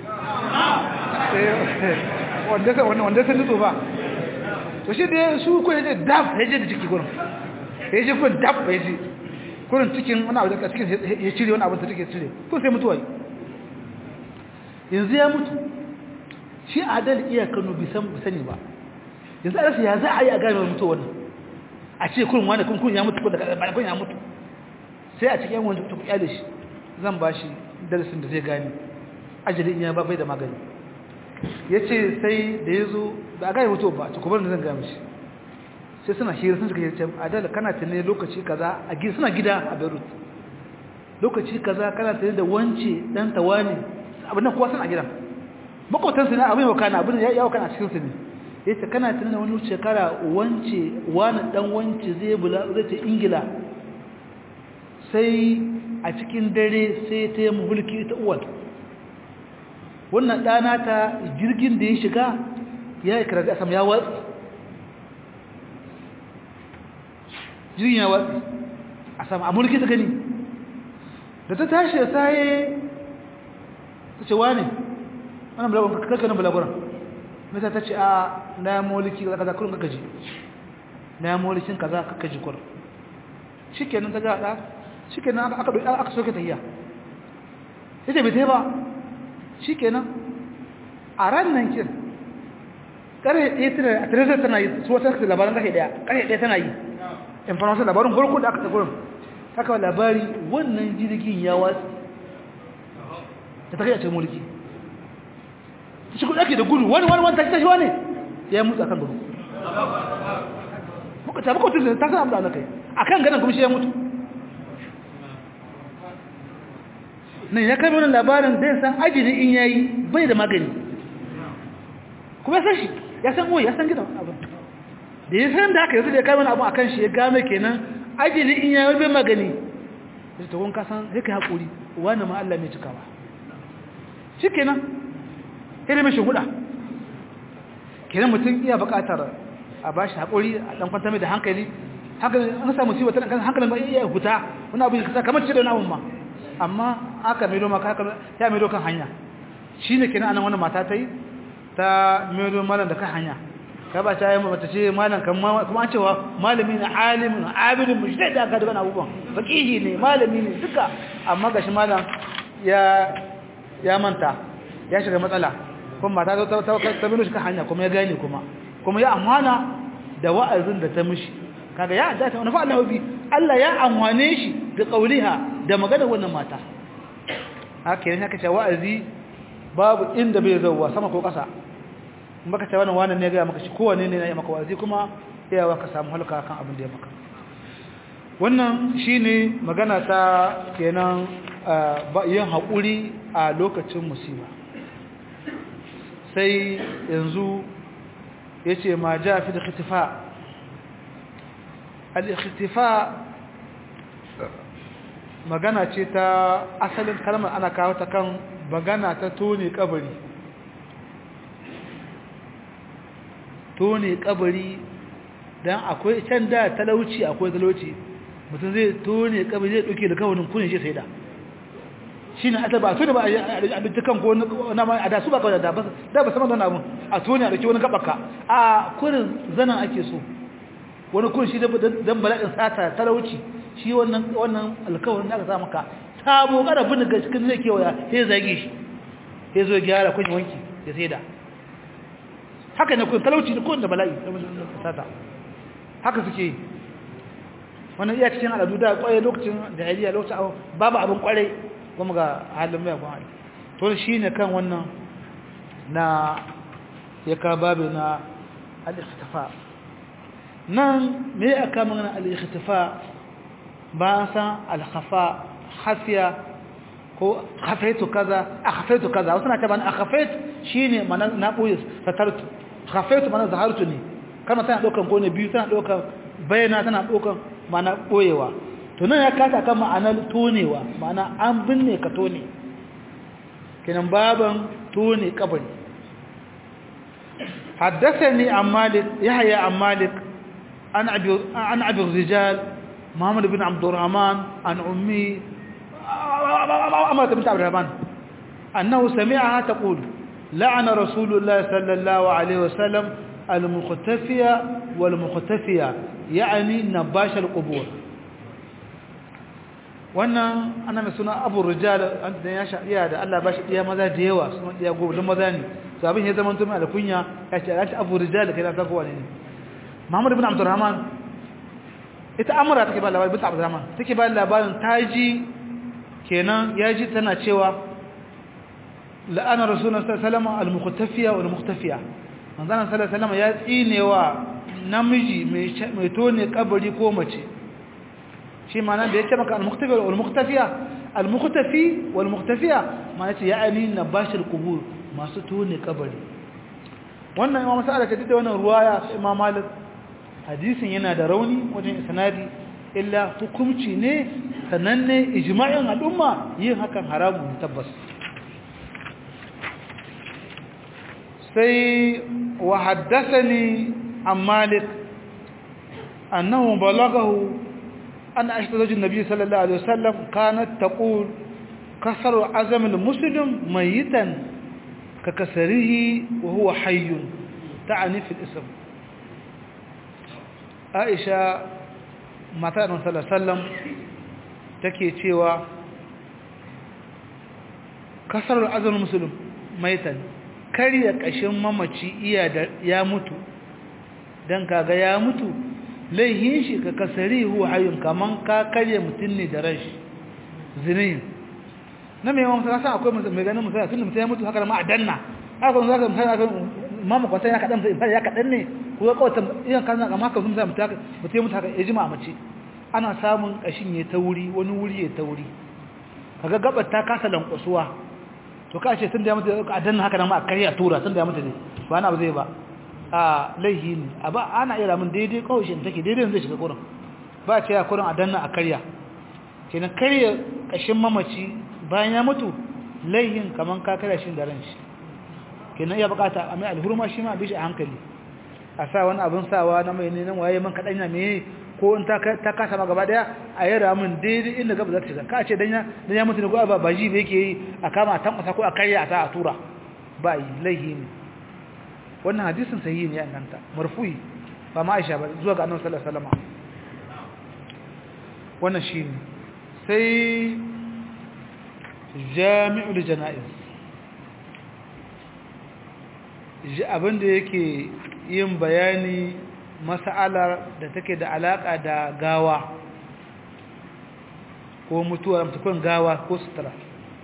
wanda sai nutso ba to shi da su ko yaje dab yaje da ciki gurin yaje ko dab yaje gurin cikin wani abu da cikin ya cire wani abu da take cire ko sai mutuwa yanzu ya mutu shi Adal iya Kano bi sani ba yanzu a rasa ya za a yi a gane mutuwa wannan a ce kurin wani kun ya mutu ko da kun ya mutu sai a cikin wanda ta kuya da shi zan ba shi darasin da zai gane ajalin ya ba bai da magani yace sai da yazo ba a gane mutuwa ba to kuma zan ga mishi sai suna hira sun suka yace Adal kana tunne lokaci kaza a gida suna gida a Beirut lokaci kaza kana tunne da wance dan tawani abin nan kowa suna gidan makotan su ne abin yau kana abin ya kana cikin su ne yace kana tunne wani shekara wance wani dan wance zai ta Ingila sai a cikin dare sai ta yi mulki ta uwal wannan dana ta jirgin da ya shiga ya yi kira asam ya watsi jirgin ya watsi asam a mulki ta gani da ta tashi da saye ta ce wane wannan bulaguran kakkanin bulaguran mata ta ce a na mulki kaza kurin kakaji na mulkin kaza kakaji kur shikenan ta ga da shikenan aka soke tayya yace bai tai ba shikenan a ran nan kin kare ɗaya tana tana yi su wata labarin kare ɗaya tana yi information labarin farko da aka tagurin haka labari wannan jirgin ya watsi ta kai a cikin mulki shi kuɗa ake da gudu wani tashi wani ya mutu akan gudu muka tabi kotun ta san abu da kai akan ganin kuma shi ya mutu nan ya kai wannan labarin zai san ajiri in yayi bai da magani kuma ya san shi ya san ya san gidan abin da ya san da aka yanzu da ya kai wannan abu akan shi ya game kenan ajiri in yayi bai magani sai to kun kasan sai kai hakuri wani ma Allah mai cikawa shikenan sai mai shuguda kenan mutum iya buƙatar a bashi hakuri a dan kwanta mai da hankali haka an samu musiba tana kan hankalin ba iya huta wani abu ya kamar ce da wani abu ma amma aka mai doma ya mai dokan hanya shi ne kenan anan wannan mata ta yi ta mai malam da kan hanya ka ba ta yi mata ce malam kuma an cewa malami na alimin abidin mu shi da aka daga abubuwan faƙihi ne malami ne duka amma ga shi malam ya manta ya shiga matsala kuma mata ta bino shi kan hanya kuma ya gane kuma ya amana da wa'azin da ta mishi kaga ya da ta wani fa Allah bi Allah ya amwane shi da kauliha da magana wannan mata haka yana haka ce wa'azi babu inda bai zauwa sama ko ƙasa in baka ce wannan ne ga maka shi kowanne ne ya maka wa'azi kuma yawa ka samu halka kan abin da ya maka wannan shine magana ta kenan yin haƙuri a lokacin musiba sai yanzu yace ma ja fi al-ikhtifa al-ikhtifa magana ce ta asalin kalmar ana kawo ta kan magana ta tone kabari dan akwai can da talauci akwai talauci mutum zai tone kabari zai dauke da kawanin kunin shi sai da shine ata ba so da ba abin kan ko na ma da su ba kawai da ba sama da abun a tone a dauki wani gabaka a kurin zanan ake so wani kun shi dan bala'in sata talauci shi wannan alkawarin da aka sa maka sabo kada bin ga cikin zai kewaya sai zage shi sai zo gyara kun wanki ya sai da haka ne kun talauci ne kun da bala'i sata haka suke wannan iya cikin al'adu da kwaye lokacin jahiliya lokacin babu abin kwarai kuma ga halin mai gwamnati to shine kan wannan na ya ka babu na al-ikhtifa nan me aka magana al-ikhtifa ba san al-khafa khafiya ko khafaitu kaza akhafaitu kaza wasu na ta bani akhafait shine mana na boye satartu khafaitu mana zahartu ne kama tana dokan ko ne biyu tana dokan bayana tana dokan mana boyewa to nan ya kasa kan ma'anar tonewa ma'ana an binne ka tone kenan baban tone kabari حدثني عن مالك يحيى عن مالك عن أبي الرجال محمد بن عبد الرحمن عن أمي أمرة بنت عبد الرحمن أنه سمعها تقول لعن رسول الله صلى الله عليه وسلم المختفية والمختفية يعني نباش القبور wannan ana mai suna abu rijal da ya shaɗiya da Allah ba shi ɗiya maza da yawa suna ɗiya gobe don maza ne su abin ya zama tumi da kunya ya ce ya ce abu rijal da kai na kowa ne Muhammad ibn Abdurrahman ita amura take ba labarin bin Abdurrahman take ba labarin taji kenan ya ji tana cewa la'ana rasulullahi sallallahu alaihi wasallam al-mukhtafiya wal mukhtafiya manzon sallallahu alaihi wasallam ya tsinewa namiji mai tone kabari ko mace shi ma'ana da yake maka al-mukhtafi wal mukhtafiya al-mukhtafi wal mukhtafiya ma'ana ce ya'ani nabashir qubur masu tone kabari wannan imam sa'ala ta da wannan ruwaya imam Malik hadisin yana da rauni wajen isnadi illa hukunci ne sananne ijma'in al'umma yin hakan haramun tabbas sai wa haddathani an Malik annahu balaghahu أن أشترج النبي صلى الله عليه وسلم كانت تقول كسر عزم المسلم ميتا ككسره وهو حي تعني في الاسم عائشة متى صلى الله عليه وسلم تكي تشيوا كسر عزم المسلم ميتا كريا كشن ممشي يا mutu dan kaga ya mutu laihin shi ka kasari huwa hayyun kaman ka karye mutun ne da rashi zinin na mai yawan sa akwai mai ganin mutum tun mutum ya mutu haka ma a danna haka kun zaka mutum haka mamu kwata ya kadan sai ya kadan ne ko ga kawata iyan kan zaka maka sun mutum haka mutum ya mutu haka ya jima a mace ana samun kashin ya tauri wani wuri ya tauri kaga gabar ta kasa lankwasuwa to ka ce tun da ya mutu a danna haka nan ma a karya tura tun da ya mutu ne ba na abu zai ba a laihi ne a ba ana iya ramin daidai kawai shi take daidai zai shiga kurin ba ce ya kurin a danna a karya kenan karya kashin mamaci bayan ya mutu laihin kaman ka karya shi da ran shi kenan ya bukata a mai alhurma shi ma bishi a hankali a sa wani abin sawa na mai ne nan waye man kadan ya me ko in ta kasa ma gaba daya a yi ramin daidai inda gaba za ta shiga ka ce dan ya mutu ne ko ba ji ba yake yi a kama a tankwasa ko a karya a sa a tura ba yi laihi ne wannan hadisin sahihi ne annanta marfu'i ba ma Aisha ba zuwa ga Annabi sallallahu alaihi wasallam wannan shine sai jami'ul janaiz abinda yake yin bayani mas'alar da take da alaka da gawa ko mutuwa mutukun gawa ko sutura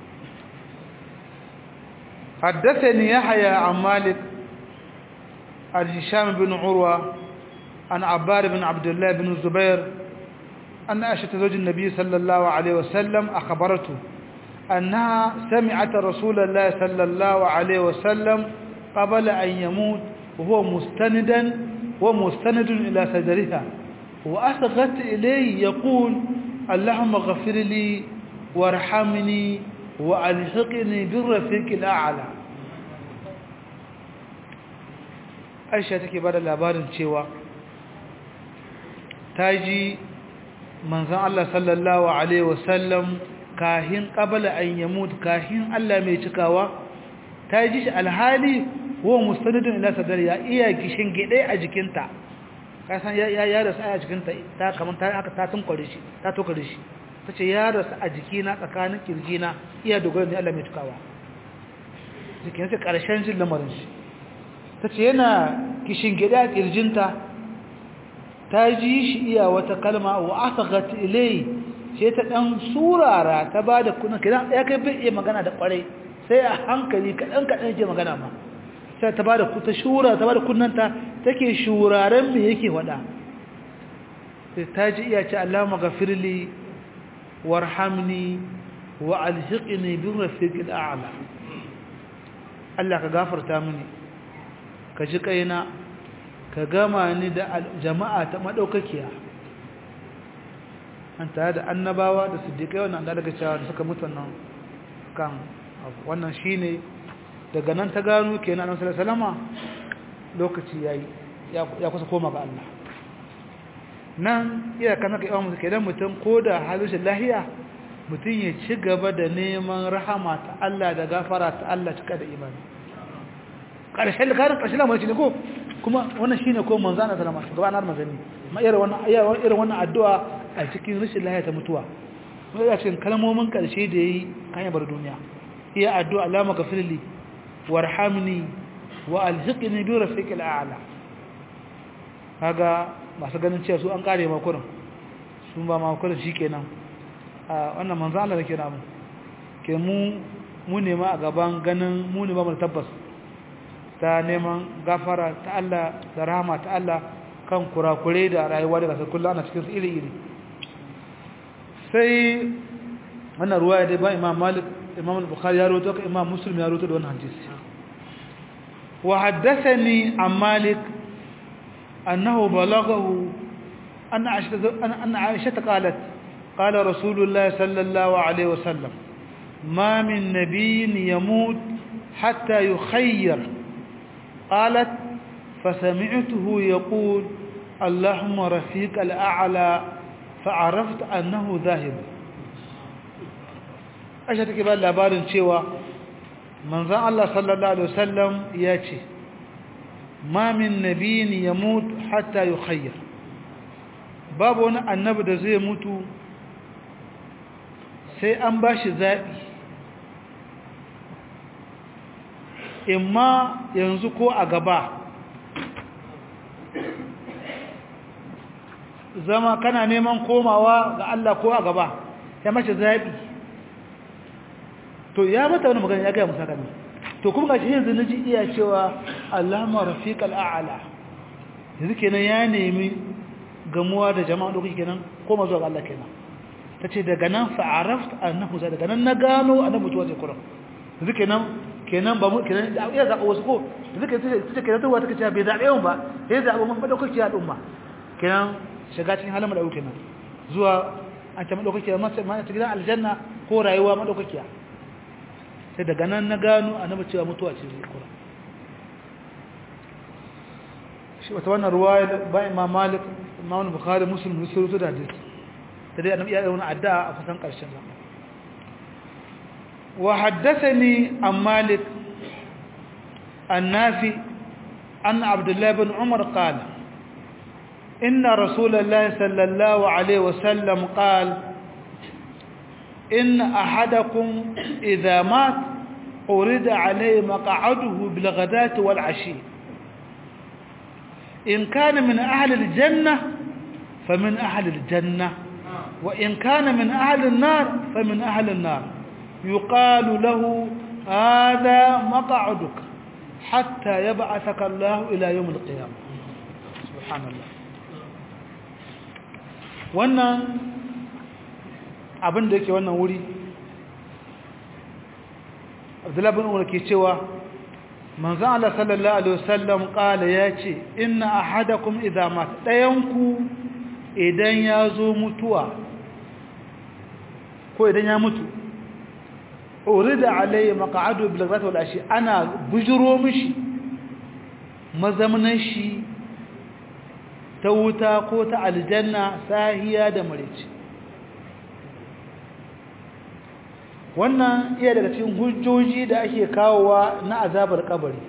حدثني يحيى عن مالك عن هشام بن عروة عن عبار بن عبد الله بن الزبير أن عائشة زوج النبي صلى الله عليه وسلم أخبرته أنها سمعت رسول الله صلى الله عليه وسلم قبل أن يموت وهو مستند إلى صدرها وأصغت إليه يقول اللهم اغفر لي وارحمني وألحقني بالرفيق الأعلى. Aisha take bada labarin cewa taji manzon Allah sallallahu alaihi wasallam kahin qabla an yamut kahin Allah mai cikawa taji shi alhali huwa mustanidun ila sadriya iya kishin gide a jikinta kasan ya rasu a jikinta ta kaman ta aka ta tunkure shi ta tokare shi tace ya rasu a jikina tsakanin kirjina iya dogara ne Allah mai cikawa jikinsa karshen jin lamarin shi tace yana kishin gida kirjinta ta ji shi iya wata kalma wa asghat ilai sai ta dan surara ta bada kunna kidan ya kai bai iya magana da kware sai a hankali kadan yake magana ma sai ta bada ta shura ta bada kunnanta take shuraren me yake wada sai ta ji iya ce Allahumma ghafirli warhamni wa alhiqni bir rafiqil a'la Allah ka gafarta mini ka ji kaina ka gama ni da jama'a ta madaukakiya an tare da annabawa da siddiqai wannan da daga cewa suka mutu nan kan wannan shine daga nan ta gano kenan Annabi sallallahu alaihi wasallama lokaci yayi ya kusa koma ga Allah nan iya kana ka yawan kenan mutum koda halin lahiya mutum ya ci gaba da neman rahama ta Allah da gafara ta Allah cika da imani ƙarshen lamarin shi ne ko kuma wannan shine ko manzo Allah sallama gaba na manzanni ma irin wannan addu'a a cikin rashin lafiya ta mutuwa kuma ya cikin kalmomin ƙarshe da yayi kan ya bar duniya iya addu'a Allahumma ghafirli warhamni wa alhiqni bi rafiqil a'la kaga masu ganin cewa su an kare makurin sun ba makurin shikenan wannan manzo Allah da ke namu ke mu ne ma a gaban ganin mu ne ba mu tabbas ta neman gafara ta Allah da rahama ta Allah kan kurakure da rayuwa daga kullum ana cikin iri-iri sai wannan ruwaya dai ba Imam Malik Imam Bukhari ya rawaito ka Imam Muslim ya rawaito da wannan hadisi wa haddathani an Malik annahu balaghahu anna Aisha qalat qala Rasulullah sallallahu alaihi wasallam ma min nabiyyin yamut hatta yukhayyar قالت فسمعته يقول اللهم رفيق الأعلى فعرفت أنه ذاهب أشهد كبال لابارن شوى من ذا الله صلى الله عليه وسلم ياتي ما من نبي يموت حتى يخير بابنا النبي da zai mutu sai an bashi zabi imma yanzu ko a gaba zama kana neman komawa ga Allah ko a gaba ya mace zabi to ya mata wani magana ya ga musa kan to kuma gashi yanzu naji iya cewa Allahumma rafiqal a'la yanzu kenan ya nemi gamuwa da jama'a doki kenan koma zuwa ga Allah kenan tace daga nan fa arafta annahu daga nan na gano annabi mutuwa zai kura yanzu kenan ba mu kenan ya zaba wasu ko suka ce kenan to wata kace bai zabe mu ba sai zaba mun madaukaki al'umma kenan shiga cikin halin madauki kenan zuwa an ta madaukaki ma cikin aljanna ko rayuwa madaukakiya sai daga nan na gano annabi cewa mutuwa ce zai kura shi wata wannan ruwaya ba Imam Malik Imam Bukhari Muslim su da hadisi sai annabi ya yi wani addu'a a kusan karshen zaman وحدثني عن مالك النافي أن عبد الله بن عمر قال إن رسول الله صلى الله عليه وسلم قال إن أحدكم إذا مات أريد عليه مقعده بالغداة والعشي إن كان من أهل الجنة فمن أهل الجنة wa in kana min ahli an-nar fa min ahli an-nar yuqalu lahu hadha maq'aduka hatta yab'athaka Allah ila yawm al-qiyamah subhanallah wannan abin da yake wannan wuri Abdullah bin Umar ke cewa manzon Allah sallallahu alaihi wasallam kala yace inna ahadakum idza mat dayanku idan ya zo mutuwa ko idan ya mutu urida alayhi maq'adu bil ghadati wal ashi ana bujuro mishi mazamnan shi ta wuta ko ta aljanna sahiya da marici wannan iya daga cikin hujjoji da ake kawowa na azabar kabari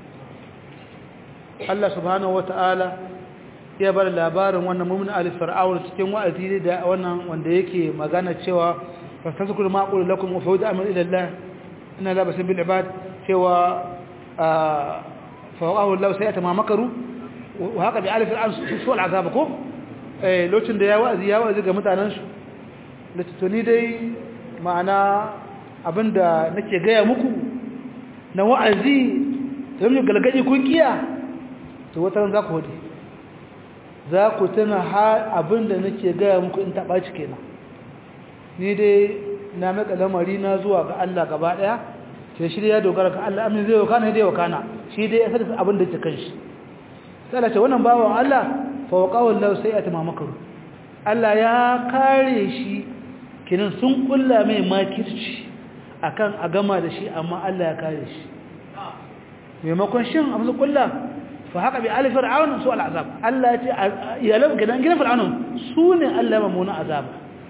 Allah subhanahu wataala ya bar labarin wannan mu'min al-fir'aun cikin wa'azi da wannan wanda yake magana cewa fastazkuru ma aqulu lakum wa fawda amri ila Allah inna la basir bil ibad cewa fa'ahu Allah sayata ma makaru wa haka bi al-fir'aun su al-azab ko lokacin da ya wa'azi ga mutanen su da tuni dai ma'ana abinda nake gaya muku na wa'azi da mun galgadi kun kiya to wata za ku hodi za ku tana abinda nake gaya muku in taba ci kenan ni dai na maka lamari na zuwa ga Allah gaba daya sai shi ya dogara ga Allah amin zai wakana dai wakana shi dai ya san abin da yake kanshi sai Allah ce wannan bawan Allah fa waqahu Allah sayyi'at ma makaru Allah ya kare shi kinan sun kulla mai makirci akan a gama da shi amma Allah ya kare shi maimakon shin amma kulla fa haka bi alif fir'aun su al'azab Allah ya ce iyalan gidan fir'aun su ne Allah mamuna azab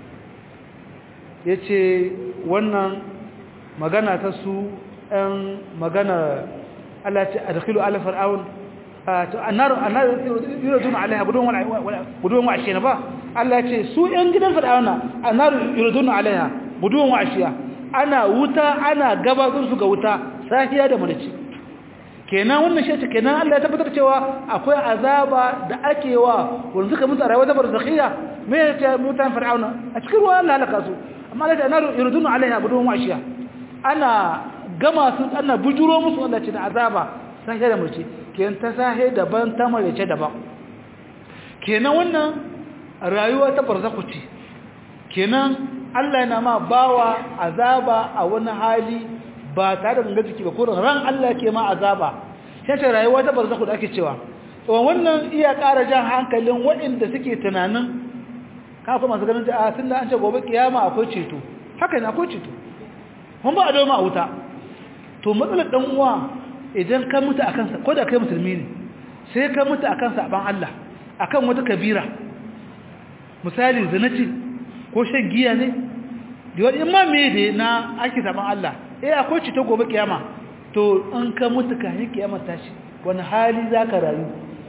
yace wannan magana ta su ɗan magana Allah ya ce adkhilu alif fir'aun annar yuraduna alaiha budun wa ashina ba Allah ya ce su ɗan gidan fir'auna annar yuraduna alaiha budun wa ashiya ana wuta ana gabatar su ga wuta safiya da marici kenan wannan shi ce kenan Allah ya tabbatar cewa akwai azaba da ake wa wanda suka mutu a rayuwar barzakhiya me ya ce mutan fir'auna a cikin ruwa Allah halaka su amma Allah ya naru yuriduna alaiha budun washiya ana gama su ana bujuro musu Allah ce da azaba safiya da marici kenan ta sahe daban ta marice daban kenan wannan rayuwa ta barzakhuci kenan Allah yana ma bawa azaba a wani hali ba tare da jiki ba kurin ran Allah ke ma azaba sai ta rayuwa ta barzakhu da ake cewa to wannan iya ƙara jan hankalin waɗanda suke tunanin ka kuma masu ganin da tunda an ce gobe kiyama akwai ceto haka ne akwai ceto mun ba a dawo ma wuta to matsalar dan uwa idan ka mutu akan sa ko da kai musulmi ne sai ka mutu akan saban Allah akan wata kabira misali zinaci ko shan giya ne da wani imma me da na ake saban Allah akwai cito gobe kiyama to in ka mutu kafin kiyama tashi wani hali zaka rayu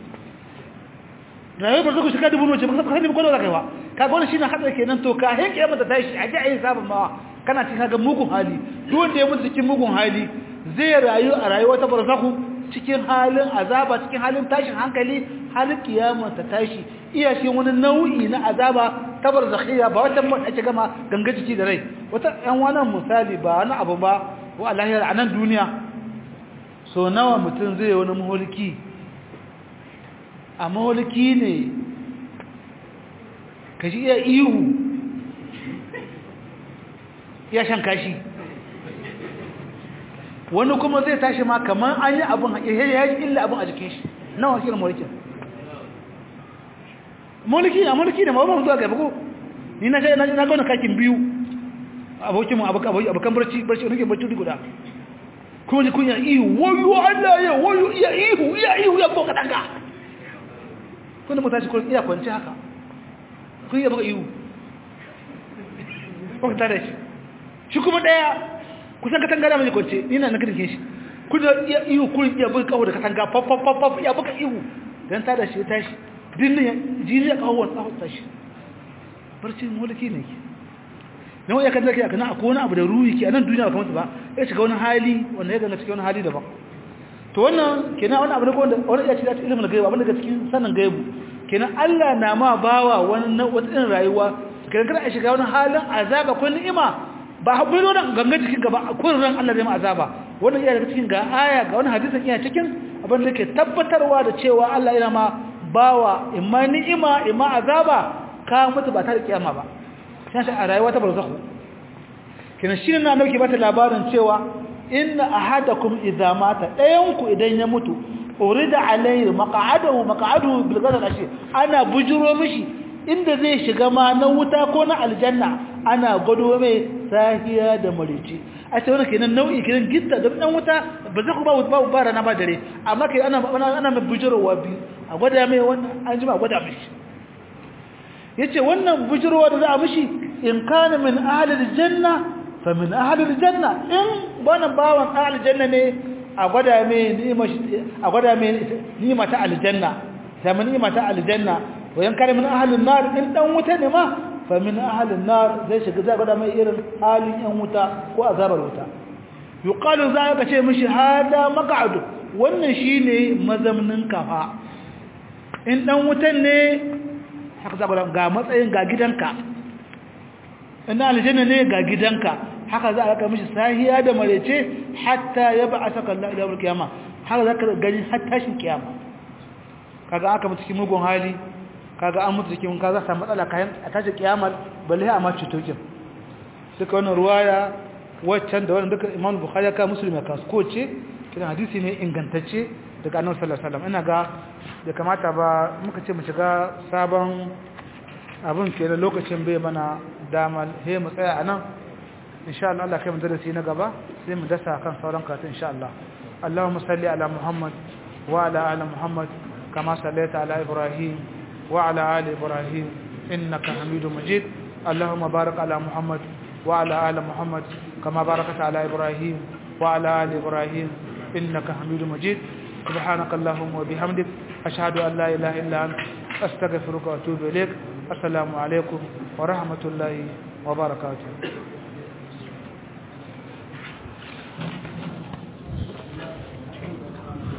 ba zuku shiga dubu noce ba ka sani ko da zaka yi wa kaga wannan shine hadar kenan to kafin kiyama ta tashi a ji ayi sabon mawa kana cikin kaga mugun hali duk wanda ya mutu cikin mugun hali zai rayu a rayuwa ta barzakhu cikin halin azaba cikin halin tashin hankali halin kiyama ta tashi iya shi wani nau'i na azaba ta barzakhiya ba wata mun ake gama ganga jiki da rai wata ɗan wannan misali ba wani abu ba wa Allah ya anan duniya so nawa mutum zai wani mulki a mulki ne kaji iya ihu ya shan kashi wani kuma zai tashi ma kamar an yi abin ya yi illa abin a jikin shi nawa shi ne mulkin mulki ne ma ba mu zuwa gaba ko ni na ga wani kakin biyu abokin mu abokan barci nake barci guda kuma ji kunya ihu wayo Allah ya wayo ya ihu ya boka danga kuna mu tashi kun iya kwanci haka kun iya baka ihu ko tare shi kuma daya kusan katanga da mai kwance ni na kirke shi kuma iya ihu kun iya baka kawo da katanga pop ya baka ihu dan ta da shi tashi dinnin jini ya kawo wannan tashi barci mulki ne nawa ya kaddake aka na akwai wani abu da ruhi ke anan duniya kamar ba ya shiga wani hali wanda ya ganga cikin wani hali daban to wannan kenan wani abu ne wanda wani ya ci da ilimin gaibu abin da cikin sanin gaibu kenan Allah na ma bawa wani wata irin rayuwa kiran kada a shiga wani halin azaba ko ni'ima ba habbilo da gangan cikin gaba kullun ran Allah zai ma azaba wannan iya daga cikin ga aya ga wani hadisin iya cikin abin da ke tabbatarwa da cewa Allah yana ma bawa imma ni'ima imma azaba ka mutu ba ta da kiyama ba sai a rayuwa ta barzakhu kiran shi ne annabi ke bata labarin cewa inna ahadakum idza mata dayanku idan ya mutu urida alayhi maq'aduhu bil ghadab ashi ana bujuro mishi inda zai shiga ma na wuta ko na aljanna ana gado mai sahiya da marici a ce wannan kenan nau'i kenan gitta da dan wuta ba za ku ba bara na ba dare amma kai ana mai bujurowa biyu a gwada mai wannan an ji ba gwada mishi yace wannan bujurowa da za a mishi in kana min ahli aljanna fa min ahli aljanna in wannan bawan ahli aljanna ne a gwada mai ni'ima ta aljanna ta ni'ima ta aljanna wayan kare min ahlin nar in dan wuta ne ma fa min ahlin nar zai shiga zai gwada mai irin halin yan wuta ko azabar wuta yuqalu za ka ce mishi hada maq'adu wannan shine mazamnin kafa in dan wutan ne haka za ga matsayin ga gidanka in aljanna ne ga gidanka haka za a raka mishi sahiya da marece hatta ya ba'asaka Allah ila yawmil qiyamah haka za ka gani har tashin kiyama kaga aka mutu cikin mugun hali kaga an mutu cikin kaza samu matsala kayan a tashin kiyamar balle a ma cutokin duka wannan ruwaya waccan da wannan duka Imam Bukhari ka Muslim ka ko ce kiran hadisi ne ingantacce daga Annabi sallallahu alaihi wasallam ina ga da kamata ba muka ce mu shiga sabon abin kenan lokacin bai mana dama he mu tsaya anan insha Allah Allah kai mu darasi na gaba sai mu dasa kan sauran karatu insha Allah Allahumma salli ala Muhammad wa ala ali Muhammad kama sallaita ala Ibrahim wa ala ali Ibrahim innaka Hamidum Majid Allahumma barik ala Muhammad wa ala ali Muhammad kama barakta ala Ibrahim wa ala ali Ibrahim innaka Hamidum Majid سبحانك اللهم وبحمدك أشهد أن لا إله إلا أنت أستغفرك وأتوب إليك السلام عليكم ورحمة الله وبركاته